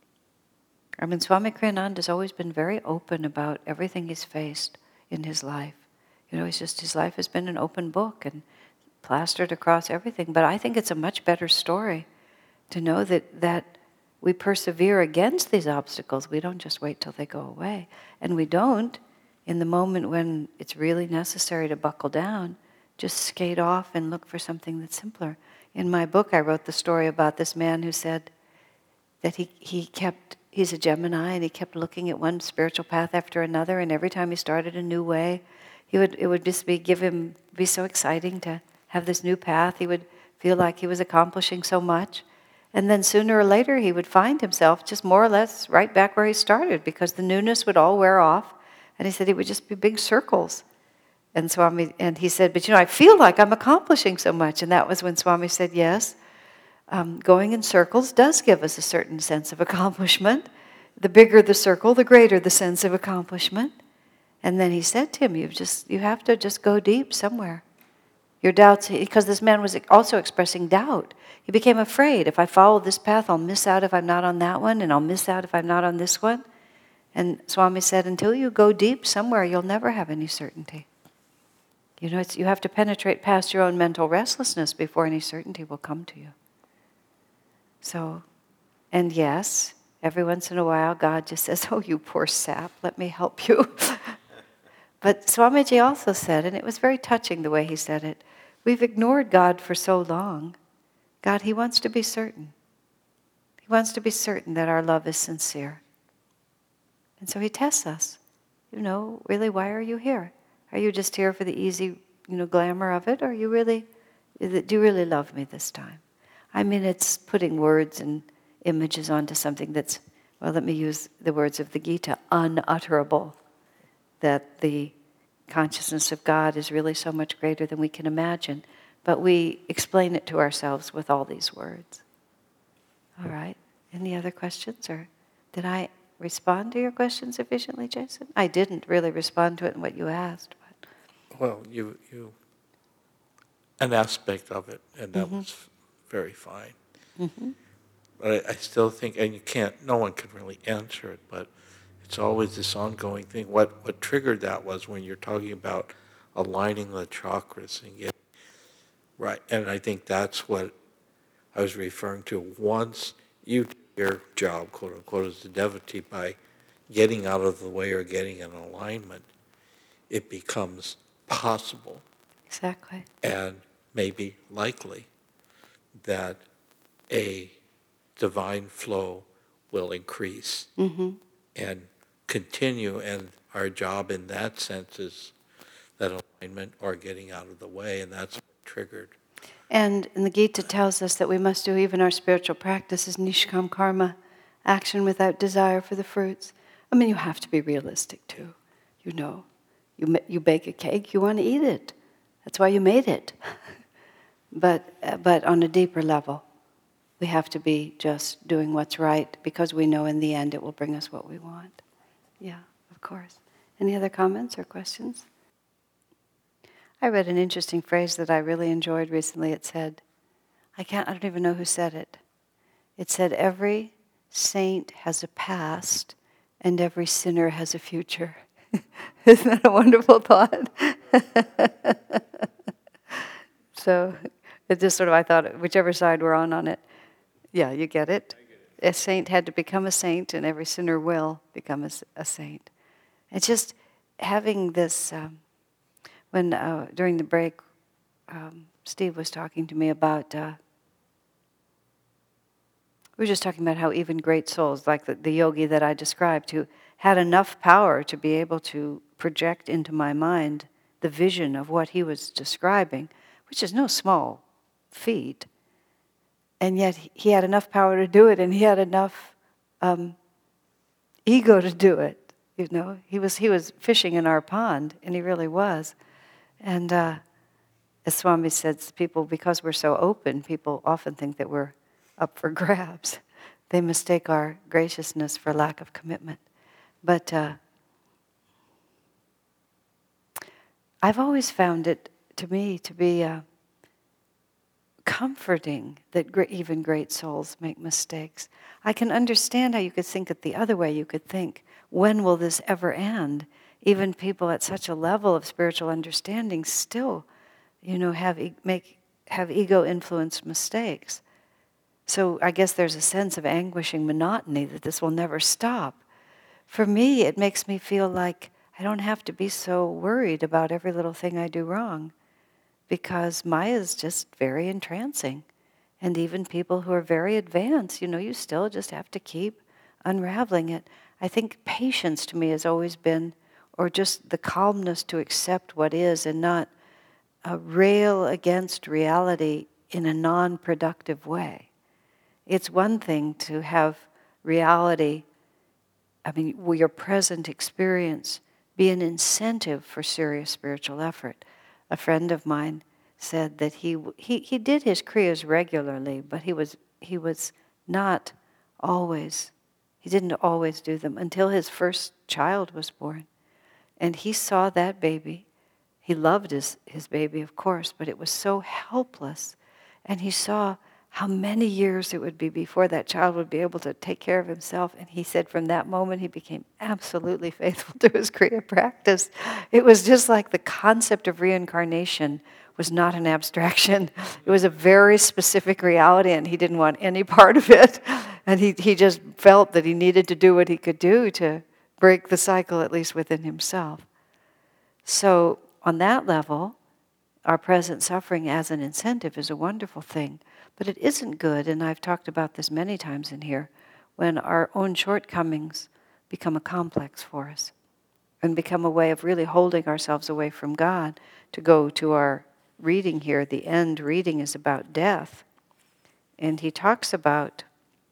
I mean, Swami Kriyananda has always been very open about everything he's faced in his life. His life has been an open book and plastered across everything. But I think it's a much better story to know that we persevere against these obstacles. We don't just wait till they go away. And we don't, in the moment when it's really necessary to buckle down, just skate off and look for something that's simpler. In my book, I wrote the story about this man who said that he's a Gemini, and he kept looking at one spiritual path after another, and every time he started a new way, it would just be so exciting to have this new path. He would feel like he was accomplishing so much. And then sooner or later, he would find himself just more or less right back where he started, because the newness would all wear off. And he said it would just be big circles. And he said, but I feel like I'm accomplishing so much. And that was when Swami said, yes, going in circles does give us a certain sense of accomplishment. The bigger the circle, the greater the sense of accomplishment. And then he said to him, you have to just go deep somewhere. Your doubts, because this man was also expressing doubt. He became afraid. If I follow this path, I'll miss out if I'm not on that one, and I'll miss out if I'm not on this one. And Swami said, until you go deep somewhere, you'll never have any certainty. You have to penetrate past your own mental restlessness before any certainty will come to you. So, and yes, every once in a while, God just says, oh, you poor sap, let me help you. But Swamiji also said, and it was very touching the way he said it, we've ignored God for so long. God, He wants to be certain. He wants to be certain that our love is sincere. And so He tests us. Really, why are you here? Are you just here for the easy, glamour of it? Or do you really love me this time? I mean, it's putting words and images onto something that's, well, let me use the words of the Gita, unutterable. That the consciousness of God is really so much greater than we can imagine. But we explain it to ourselves with all these words. All right. Any other questions? Or did I respond to your question sufficiently, Jason? I didn't really respond to it in what you asked. But. Well, you an aspect of it, and that was very fine. Mm-hmm. But I still think, and no one can really answer it, but it's always this ongoing thing. What triggered that was when you're talking about aligning the chakras and getting right. And I think that's what I was referring to. Once you do your job, quote unquote, as a devotee, by getting out of the way or getting in alignment, it becomes possible. Exactly. And maybe likely that a divine flow will increase and continue, and our job in that sense is that alignment or getting out of the way, and that's what triggered. And the Gita tells us that we must do even our spiritual practices, nishkam karma, action without desire for the fruits. I mean, you have to be realistic too. You bake a cake, you want to eat it. That's why you made it. But on a deeper level, we have to be just doing what's right, because we know in the end it will bring us what we want. Yeah, of course. Any other comments or questions? I read an interesting phrase that I really enjoyed recently. It said, I don't even know who said it. It said, every saint has a past and every sinner has a future. Isn't that a wonderful thought? So it just I thought, whichever side we're on it. Yeah, you get it? A saint had to become a saint, and every sinner will become a saint. It's just having this, when during the break, Steve was talking to me about, we were just talking about how even great souls, like the yogi that I described, who had enough power to be able to project into my mind the vision of what he was describing, which is no small feat. And yet he had enough power to do it, and he had enough ego to do it. He was fishing in our pond, and he really was. And as Swami said, people, because we're so open, people often think that we're up for grabs. They mistake our graciousness for lack of commitment. But I've always found it, to me, to be comforting that even great souls make mistakes. I can understand how you could think it the other way. You could think, when will this ever end? Even people at such a level of spiritual understanding still, have ego-influenced mistakes. So I guess there's a sense of anguishing monotony that this will never stop. For me, it makes me feel like I don't have to be so worried about every little thing I do wrong, because Maya is just very entrancing. And even people who are very advanced, you still just have to keep unraveling it. I think patience to me has always been, or just the calmness to accept what is and not rail against reality in a non-productive way. It's one thing to have reality, your present experience, be an incentive for serious spiritual effort. A friend of mine said that he did his kriyas regularly, but he didn't always do them until his first child was born. And he saw that baby. He loved his baby, of course, but it was so helpless. And he saw how many years it would be before that child would be able to take care of himself. And he said from that moment he became absolutely faithful to his Kriya practice. It was just like the concept of reincarnation was not an abstraction. It was a very specific reality, and he didn't want any part of it. And he just felt that he needed to do what he could do to break the cycle, at least within himself. So on that level, our present suffering as an incentive is a wonderful thing. But it isn't good, and I've talked about this many times in here, when our own shortcomings become a complex for us and become a way of really holding ourselves away from God. To go to our reading here, the end reading is about death. And he talks about,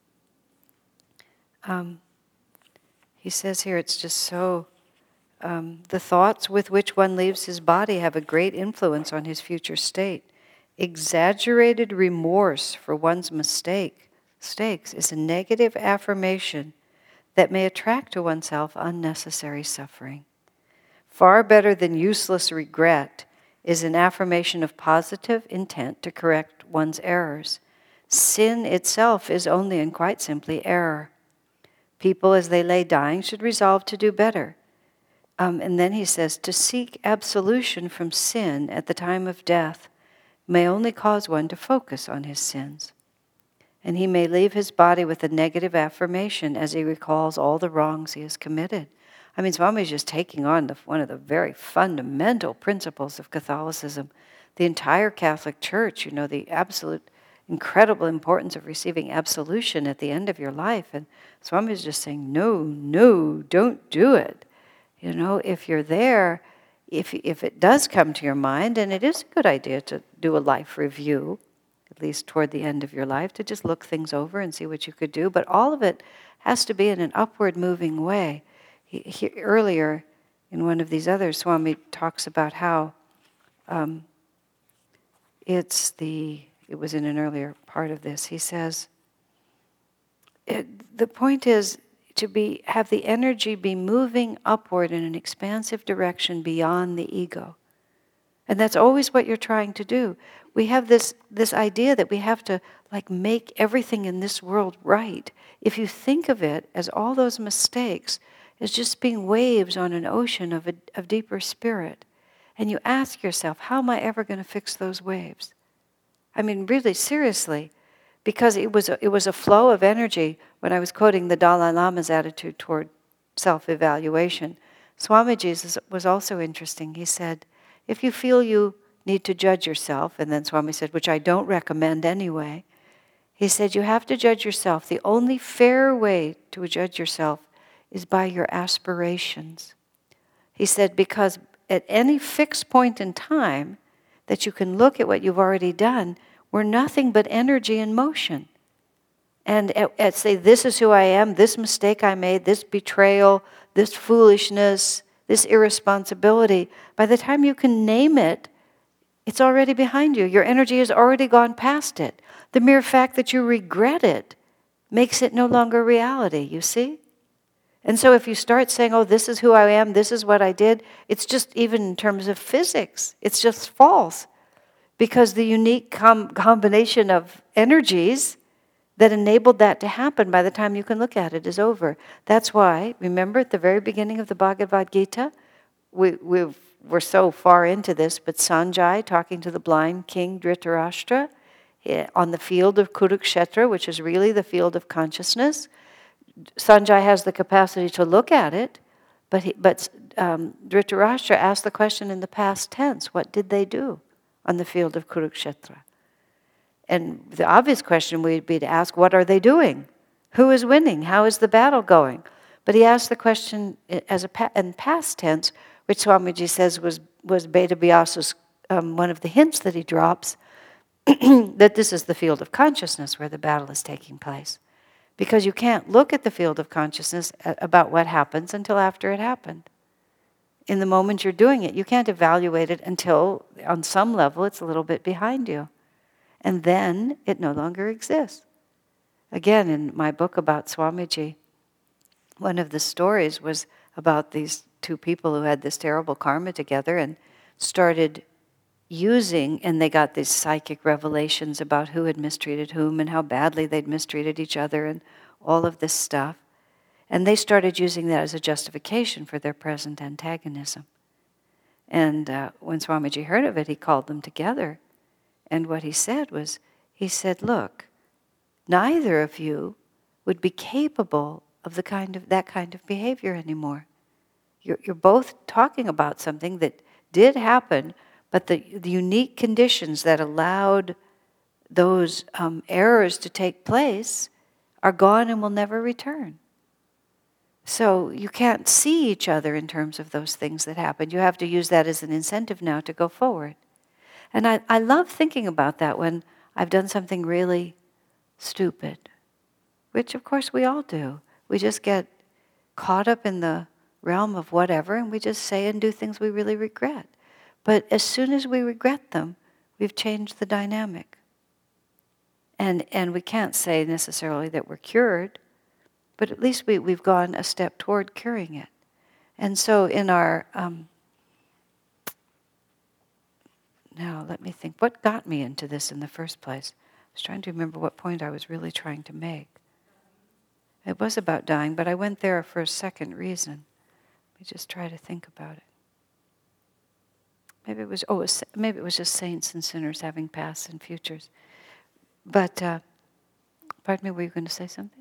he says here, it's just so, the thoughts with which one leaves his body have a great influence on his future state. Exaggerated remorse for one's mistakes is a negative affirmation that may attract to oneself unnecessary suffering. Far better than useless regret is an affirmation of positive intent to correct one's errors. Sin itself is only and quite simply error. People, as they lay dying, should resolve to do better. And then he says, to seek absolution from sin at the time of death may only cause one to focus on his sins. And he may leave his body with a negative affirmation as he recalls all the wrongs he has committed. Swami's just taking on one of the very fundamental principles of Catholicism. The entire Catholic Church, the absolute incredible importance of receiving absolution at the end of your life. And Swami's just saying, no, don't do it. If you're there, if it does come to your mind, and it is a good idea to do a life review, at least toward the end of your life, to just look things over and see what you could do, but all of it has to be in an upward moving way. Earlier, in one of these others, Swami talks about how it was in an earlier part of this, he says, the point is to have the energy be moving upward in an expansive direction beyond the ego. And that's always what you're trying to do. We have this idea that we have to make everything in this world right. If you think of it as all those mistakes as just being waves on an ocean of deeper spirit, and you ask yourself, how am I ever going to fix those waves? Really, seriously, because it was a flow of energy. When I was quoting the Dalai Lama's attitude toward self-evaluation, Swamiji's was also interesting. He said, if you feel you need to judge yourself, and then Swami said, which I don't recommend anyway, he said, you have to judge yourself. The only fair way to judge yourself is by your aspirations. He said, because at any fixed point in time that you can look at what you've already done, we're nothing but energy in motion. And at say, this is who I am, this mistake I made, this betrayal, this foolishness, this irresponsibility, by the time you can name it, it's already behind you. Your energy has already gone past it. The mere fact that you regret it makes it no longer reality, you see? And so if you start saying, oh, this is who I am, this is what I did, it's just, even in terms of physics, it's just false. because the unique combination of energies that enabled that to happen by the time you can look at it is over. That's why, remember at the very beginning of the Bhagavad Gita, we're so far into this, but Sanjay talking to the blind king Dhritarashtra on the field of Kurukshetra, which is really the field of consciousness. Sanjay has the capacity to look at it, but Dhritarashtra asked the question in the past tense, what did they do on the field of Kurukshetra? And the obvious question would be to ask, what are they doing? Who is winning? How is the battle going? But he asked the question in past tense, which Swamiji says was Beta Vyasa's one of the hints that he drops, that this is the field of consciousness where the battle is taking place. Because you can't look at the field of consciousness about what happens until after it happened. In the moment you're doing it, you can't evaluate it until, on some level, it's a little bit behind you. And then it no longer exists. Again, in my book about Swamiji, one of the stories was about these two people who had this terrible karma together and started using, and they got these psychic revelations about who had mistreated whom and how badly they'd mistreated each other and all of this stuff. And they started using that as a justification for their present antagonism. And when Swamiji heard of it, he called them together. And what he said was, look, neither of you would be capable of that kind of behavior anymore. You're both talking about something that did happen, but the unique conditions that allowed those errors to take place are gone and will never return. So you can't see each other in terms of those things that happened. You have to use that as an incentive now to go forward. And I love thinking about that when I've done something really stupid, which of course we all do. We just get caught up in the realm of whatever, and we just say and do things we really regret. But as soon as we regret them, we've changed the dynamic. And we can't say necessarily that we're cured, but at least we've gone a step toward curing it. And so in our... Now, let me think. What got me into this in the first place? I was trying to remember what point I was really trying to make. It was about dying, but I went there for a second reason. Let me just try to think about it. Maybe it was just saints and sinners having pasts and futures. But, pardon me, were you going to say something?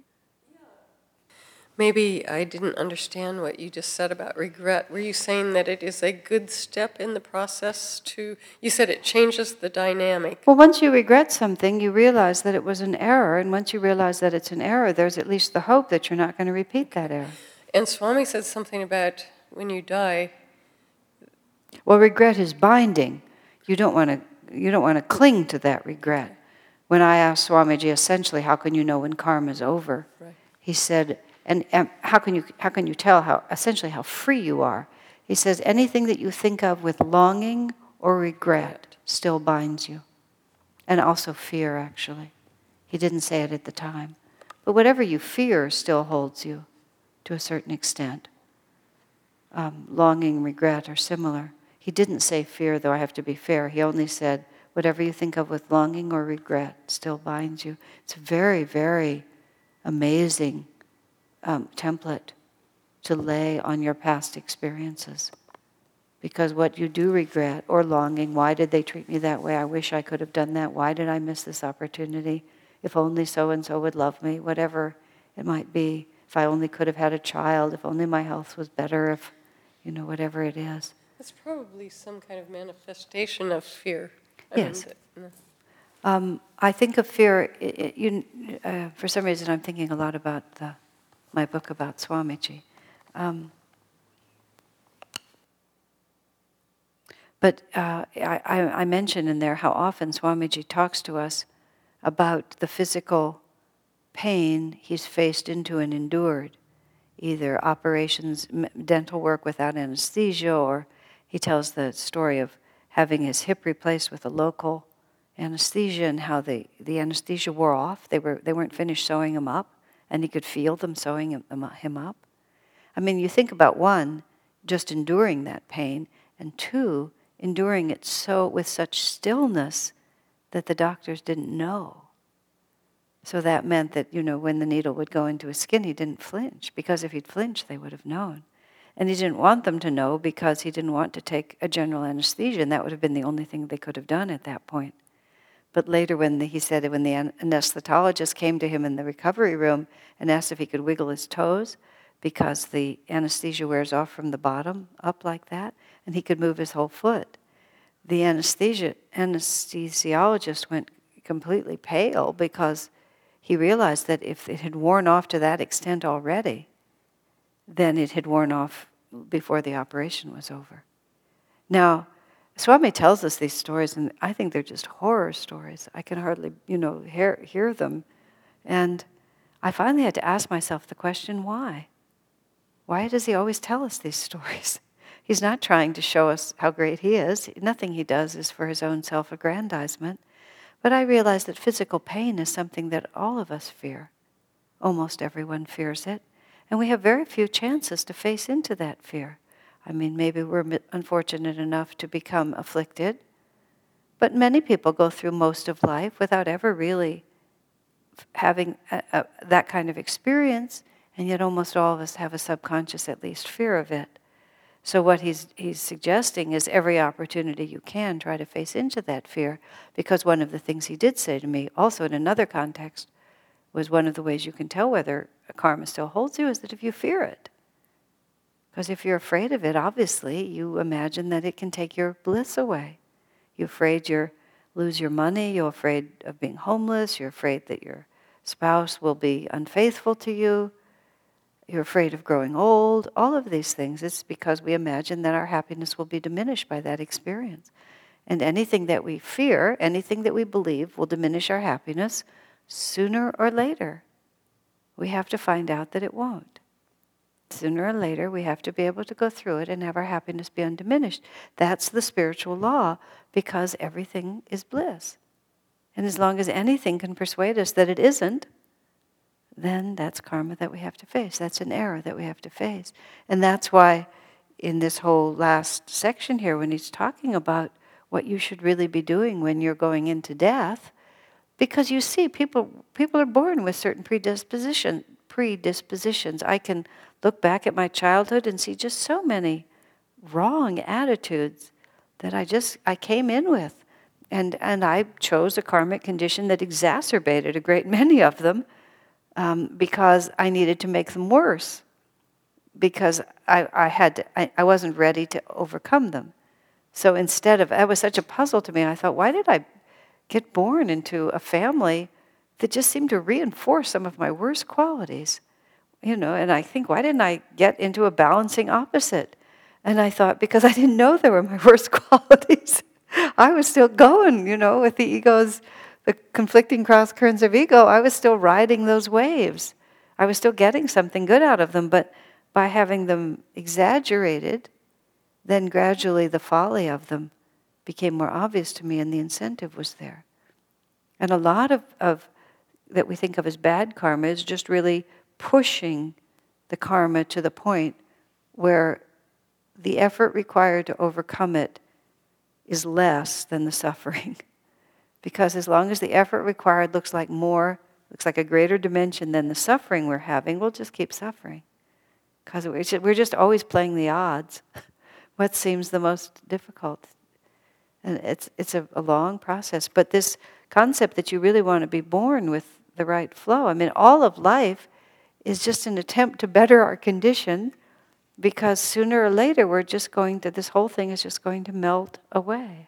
Maybe I didn't understand what you just said about regret. Were you saying that it is a good step in the process to... You said it changes the dynamic. Well, once you regret something, you realize that it was an error, and once you realize that it's an error, there's at least the hope that you're not going to repeat that error. And Swami said something about when you die... Well, regret is binding. You don't want to cling to that regret. When I asked Swamiji essentially, how can you know when karma is over? Right. He said... And how can you tell how free you are? He says anything that you think of with longing or regret still binds you. And also fear, actually. He didn't say it at the time. But whatever you fear still holds you to a certain extent. Longing, regret are similar. He didn't say fear, though, I have to be fair. He only said whatever you think of with longing or regret still binds you. It's a very, very amazing template to lay on your past experiences. Because what you do regret or longing, why did they treat me that way? I wish I could have done that. Why did I miss this opportunity? If only so-and-so would love me, whatever it might be. If I only could have had a child, if only my health was better, if, whatever it is. It's probably some kind of manifestation of fear. Yes. I think of fear, for some reason I'm thinking a lot about my book about Swamiji. But I mention in there how often Swamiji talks to us about the physical pain he's faced into and endured, either operations, dental work without anesthesia, or he tells the story of having his hip replaced with a local anesthesia and how the anesthesia wore off. They weren't finished sewing him up, and he could feel them sewing him up. I mean, you think about one, just enduring that pain, and two, enduring it so with such stillness that the doctors didn't know. So that meant that, when the needle would go into his skin, he didn't flinch, because if he'd flinched, they would have known. And he didn't want them to know because he didn't want to take a general anesthesia, and that would have been the only thing they could have done at that point. But later, he said when the anesthetologist came to him in the recovery room and asked if he could wiggle his toes, because the anesthesia wears off from the bottom up like that, and he could move his whole foot. The anesthesiologist went completely pale because he realized that if it had worn off to that extent already, then it had worn off before the operation was over. Now, Swami tells us these stories, and I think they're just horror stories. I can hardly, hear them. And I finally had to ask myself the question, why? Why does he always tell us these stories? He's not trying to show us how great he is. Nothing he does is for his own self-aggrandizement. But I realize that physical pain is something that all of us fear. Almost everyone fears it. And we have very few chances to face into that fear. I mean, maybe we're unfortunate enough to become afflicted. But many people go through most of life without ever really having that kind of experience. And yet almost all of us have a subconscious, at least, fear of it. So what he's suggesting is every opportunity you can, try to face into that fear, because one of the things he did say to me, also in another context, was one of the ways you can tell whether a karma still holds you is that if you fear it. Because if you're afraid of it, obviously, you imagine that it can take your bliss away. You're afraid you'll lose your money, you're afraid of being homeless, you're afraid that your spouse will be unfaithful to you, you're afraid of growing old, all of these things. It's because we imagine that our happiness will be diminished by that experience. And anything that we fear, anything that we believe will diminish our happiness sooner or later. We have to find out that it won't. Sooner or later, we have to be able to go through it and have our happiness be undiminished. That's the spiritual law, because everything is bliss. And as long as anything can persuade us that it isn't, then that's karma that we have to face. That's an error that we have to face. And that's why in this whole last section here, when he's talking about what you should really be doing when you're going into death, because you see, people are born with certain predispositions. I can look back at my childhood and see just so many wrong attitudes that I came in with. And I chose a karmic condition that exacerbated a great many of them, because I needed to make them worse, because I wasn't ready to overcome them. So instead of, that was such a puzzle to me, I thought, why did I get born into a family that just seemed to reinforce some of my worst qualities? And I think, why didn't I get into a balancing opposite? And I thought, because I didn't know they were my worst qualities. I was still going, with the ego's, the conflicting cross currents of ego, I was still riding those waves. I was still getting something good out of them, but by having them exaggerated, then gradually the folly of them became more obvious to me, and the incentive was there. And a lot of that we think of as bad karma is just really pushing the karma to the point where the effort required to overcome it is less than the suffering. Because as long as the effort required looks like a greater dimension than the suffering we're having, we'll just keep suffering. Because we're just always playing the odds. What seems the most difficult? And it's a long process. But this concept that you really want to be born with the right flow, I mean, all of life is just an attempt to better our condition, because sooner or later this whole thing is just going to melt away.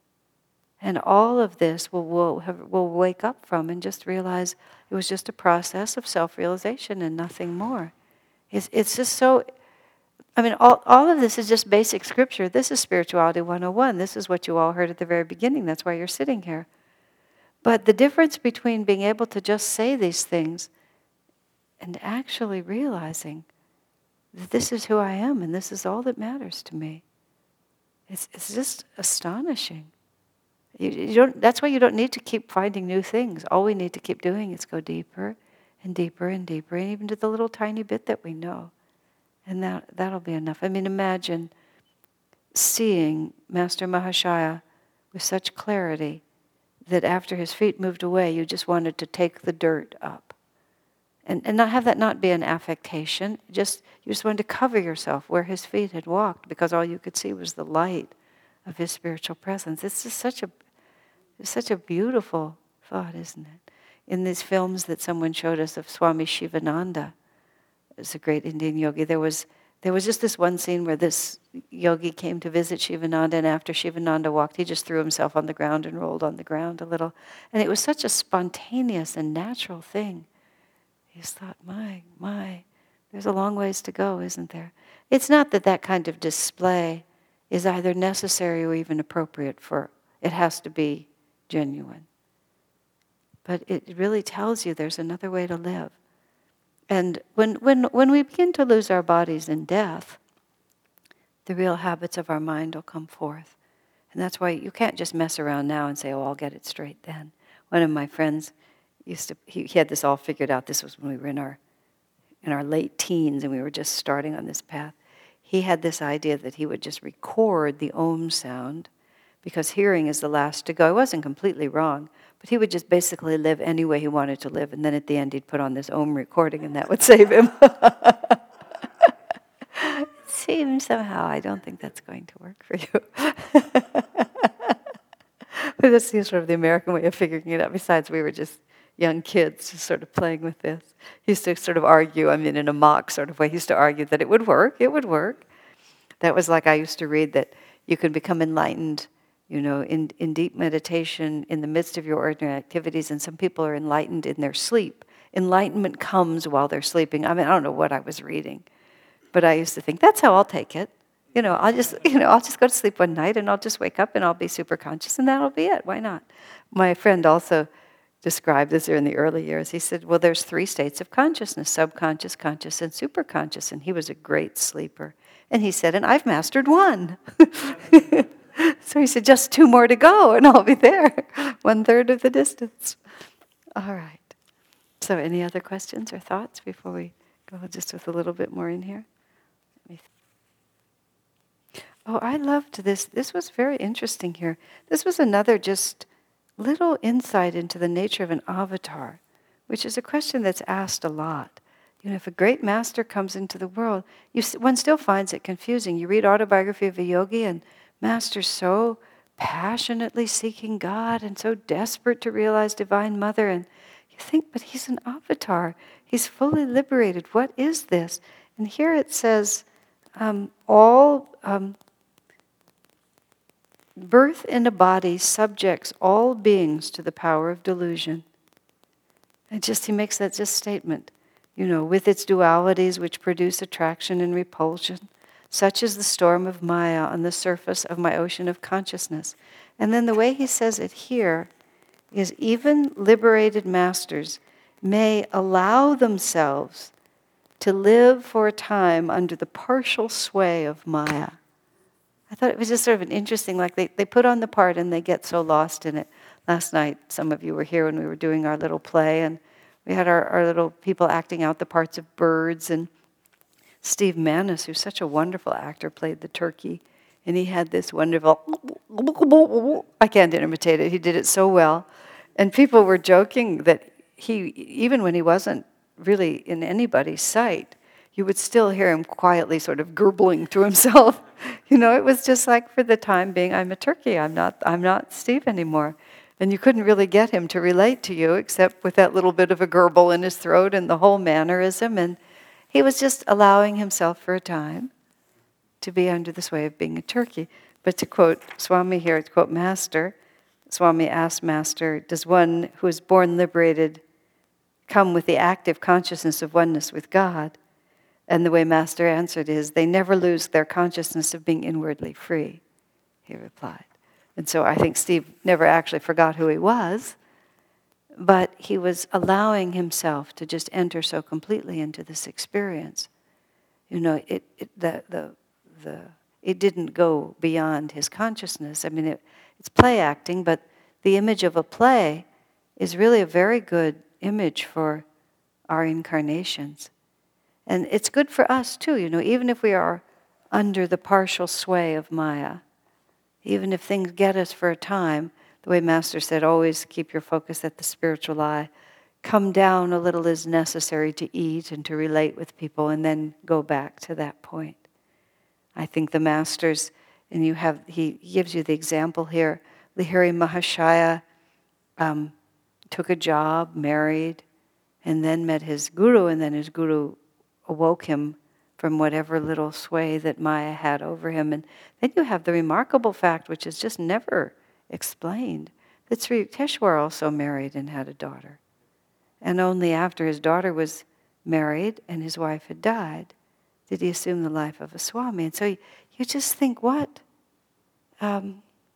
And all of this we'll wake up from and just realize it was just a process of self-realization and nothing more. It's just so, I mean, all of this is just basic scripture. This is Spirituality 101. This is what you all heard at the very beginning. That's why you're sitting here. But the difference between being able to just say these things and actually realizing that this is who I am and this is all that matters to me, it's just astonishing. That's why you don't need to keep finding new things. All we need to keep doing is go deeper and deeper and deeper, and even to the little tiny bit that we know. And that'll be enough. I mean, imagine seeing Master Mahashaya with such clarity that after his feet moved away, you just wanted to take the dirt up. And not have that not be an affectation. You just wanted to cover yourself where his feet had walked, because all you could see was the light of his spiritual presence. It's just such a beautiful thought, isn't it? In these films that someone showed us of Swami Shivananda, it's a great Indian yogi, there was just this one scene where this yogi came to visit Shivananda, and after Shivananda walked, he just threw himself on the ground and rolled on the ground a little. And it was such a spontaneous and natural thing. You just thought, my, there's a long ways to go, isn't there? It's not that kind of display is either necessary or even appropriate for, it has to be genuine. But it really tells you there's another way to live. And when we begin to lose our bodies in death, the real habits of our mind will come forth. And that's why you can't just mess around now and say, oh, I'll get it straight then. One of my friends he had this all figured out. This was when we were in our late teens and we were just starting on this path. He had this idea that he would just record the Om sound, because hearing is the last to go. He wasn't completely wrong, but he would just basically live any way he wanted to live, and then at the end he'd put on this Om recording and that would save him. It seems somehow, I don't think that's going to work for you. But that's sort of the American way of figuring it out. Besides, we were just young kids just sort of playing with this. He used to sort of argue, in a mock sort of way, he used to argue that it would work. That was like I used to read that you can become enlightened, in deep meditation in the midst of your ordinary activities, and some people are enlightened in their sleep. Enlightenment comes while they're sleeping. I don't know what I was reading, but I used to think, that's how I'll take it. I'll just go to sleep one night and I'll just wake up and I'll be super conscious and that'll be it. Why not? My friend also described this in the early years. He said, well, there's 3 states of consciousness: subconscious, conscious, and superconscious. And he was a great sleeper. And he said, and I've mastered 1. So he said, just 2 more to go and I'll be there. 1/3 of the distance. All right. So any other questions or thoughts before we go just with a little bit more in here? Oh, I loved this. This was very interesting here. This was another just little insight into the nature of an avatar, which is a question that's asked a lot. If a great master comes into the world, one still finds it confusing. You read Autobiography of a Yogi, and master's so passionately seeking God and so desperate to realize Divine Mother, and you think, but he's an avatar. He's fully liberated. What is this? And here it says, birth in a body subjects all beings to the power of delusion. And he makes that just statement, with its dualities which produce attraction and repulsion, such is the storm of Maya on the surface of my ocean of consciousness. And then the way he says it here is, even liberated masters may allow themselves to live for a time under the partial sway of Maya. I thought it was just sort of an interesting, like they put on the part and they get so lost in it. Last night, some of you were here when we were doing our little play, and we had our little people acting out the parts of birds, and Steve Manis, who's such a wonderful actor, played the turkey, and he had this wonderful, I can't imitate it, he did it so well. And people were joking that he, even when he wasn't really in anybody's sight, you would still hear him quietly sort of gurgling to himself. It was just like, for the time being, I'm a turkey, I'm not Steve anymore. And you couldn't really get him to relate to you except with that little bit of a gurgle in his throat and the whole mannerism. And he was just allowing himself for a time to be under the sway of being a turkey. But to quote Swami here, to quote Master, Swami asked Master, does one who is born liberated come with the active consciousness of oneness with God? And the way Master answered is, they never lose their consciousness of being inwardly free, he replied. And so I think Steve never actually forgot who he was, but he was allowing himself to just enter so completely into this experience. It didn't go beyond his consciousness. It's play acting, but the image of a play is really a very good image for our incarnations. And it's good for us too, even if we are under the partial sway of Maya. Even if things get us for a time, the way Master said, always keep your focus at the spiritual eye. Come down a little is necessary to eat and to relate with people, and then go back to that point. I think the Masters, and he gives you the example here, Lahiri Mahashaya took a job, married, and then met his guru, and then his guru awoke him from whatever little sway that Maya had over him. And then you have the remarkable fact, which is just never explained, that Sri Yukteswar also married and had a daughter. And only after his daughter was married and his wife had died did he assume the life of a Swami. And so you just think, what a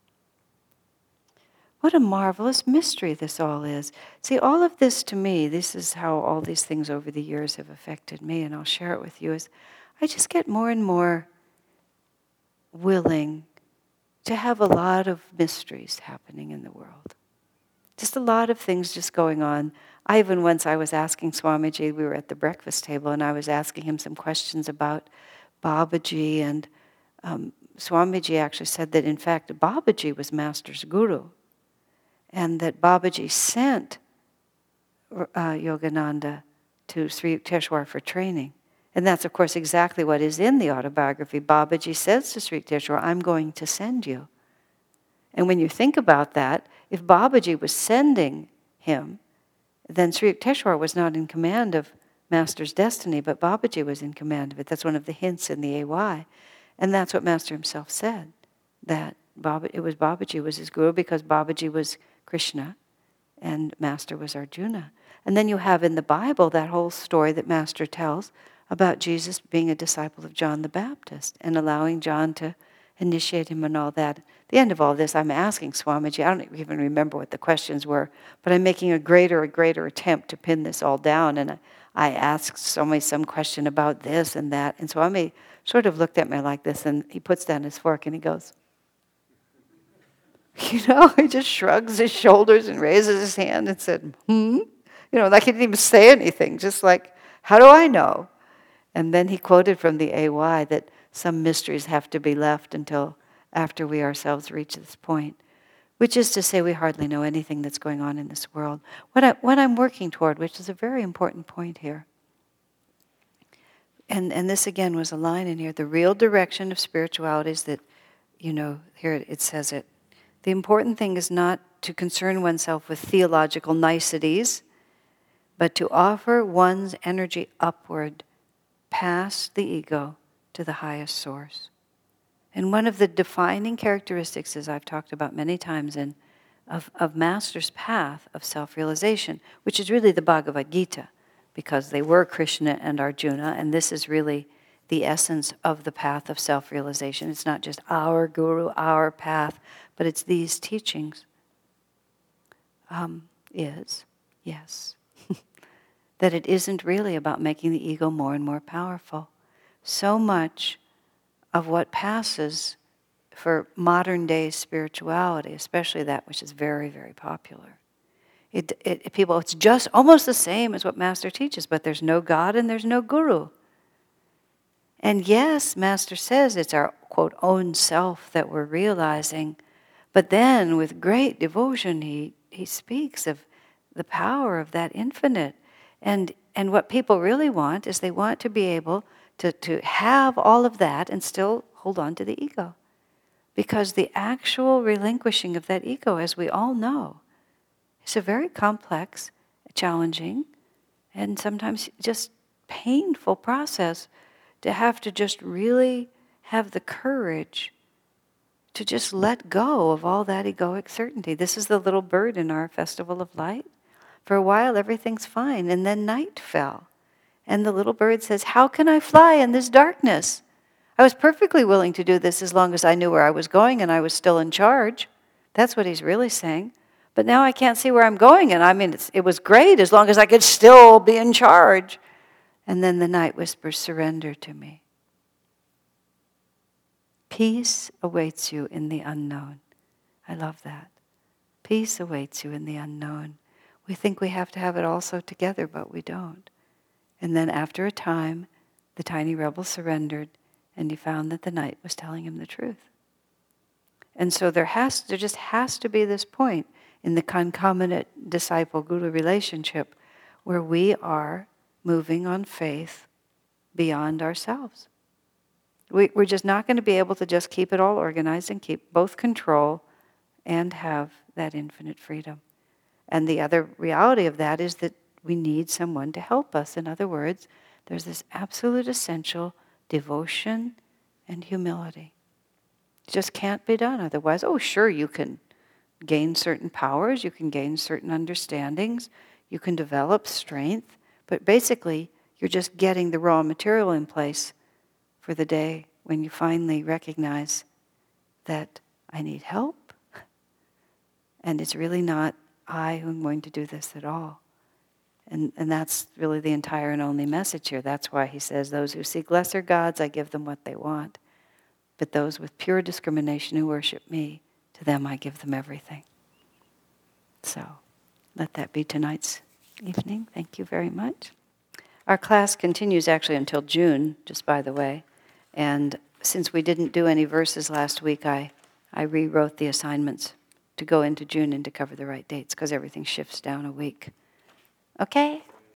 marvelous mystery this all is. See, all of this to me, this is how all these things over the years have affected me, and I'll share it with you, is I just get more and more willing to have a lot of mysteries happening in the world. Just a lot of things just going on. I was asking Swamiji, we were at the breakfast table, and I was asking him some questions about Babaji, and Swamiji actually said that in fact Babaji was Master's guru, and that Babaji sent Yogananda to Sri Yukteswar for training. And that's, of course, exactly what is in the autobiography. Babaji says to Sri Yukteswar, I'm going to send you. And when you think about that, if Babaji was sending him, then Sri Yukteswar was not in command of Master's destiny, but Babaji was in command of it. That's one of the hints in the AY. And that's what Master himself said, that Babaji was his guru because Babaji was Krishna and Master was Arjuna. And then you have in the Bible that whole story that Master tells about Jesus being a disciple of John the Baptist and allowing John to initiate him and all that. At the end of all this, I'm asking Swamiji, I don't even remember what the questions were, but I'm making a greater attempt to pin this all down. And I asked Swami some question about this and that. And Swami sort of looked at me like this, and he puts down his fork and he goes, he just shrugs his shoulders and raises his hand and said, like he didn't even say anything, just like, how do I know? And then he quoted from the AY that some mysteries have to be left until after we ourselves reach this point, which is to say we hardly know anything that's going on in this world. What I'm working toward, which is a very important point here, and this again was a line in here, the real direction of spirituality is that, here it says it, the important thing is not to concern oneself with theological niceties, but to offer one's energy upward, past the ego, to the highest source. And one of the defining characteristics, as I've talked about many times, of Master's path of self-realization, which is really the Bhagavad Gita, because they were Krishna and Arjuna, and this is really the essence of the path of self-realization. It's not just our guru, our path, but it's these teachings. Yes, that it isn't really about making the ego more and more powerful. So much of what passes for modern day spirituality, especially that which is very, very popular, it's just almost the same as what Master teaches, but there's no God and there's no guru. And yes, Master says it's our, quote, own self that we're realizing, but then with great devotion he speaks of the power of that infinite. And what people really want is they want to be able to have all of that and still hold on to the ego. Because the actual relinquishing of that ego, as we all know, is a very complex, challenging, and sometimes just painful process to have to just really have the courage to just let go of all that egoic certainty. This is the little bird in our Festival of Light. For a while, everything's fine, and then night fell. And the little bird says, how can I fly in this darkness? I was perfectly willing to do this as long as I knew where I was going and I was still in charge. That's what he's really saying. But now I can't see where I'm going, and it was great as long as I could still be in charge. And then the night whispers, surrender to me. Peace awaits you in the unknown. I love that. Peace awaits you in the unknown. We think we have to have it all so together, but we don't. And then after a time, the tiny rebel surrendered, And he found that the night was telling him the truth. And so there just has to be this point in the concomitant disciple-guru relationship where we are moving on faith beyond ourselves. We're just not going to be able to just keep it all organized and keep both control and have that infinite freedom. And the other reality of that is that we need someone to help us. In other words, there's this absolute essential devotion and humility. It just can't be done otherwise. Oh, sure, you can gain certain powers, you can gain certain understandings, you can develop strength, but basically you're just getting the raw material in place for the day when you finally recognize that I need help. And it's really not I who am going to do this at all. And that's really the entire and only message here. That's why he says, those who seek lesser gods, I give them what they want. But those with pure discrimination who worship me, to them I give them everything. So let that be tonight's evening. Thank you very much. Our class continues actually until June, just by the way. And since we didn't do any verses last week, I rewrote the assignments to go into June and to cover the right dates because everything shifts down a week. Okay?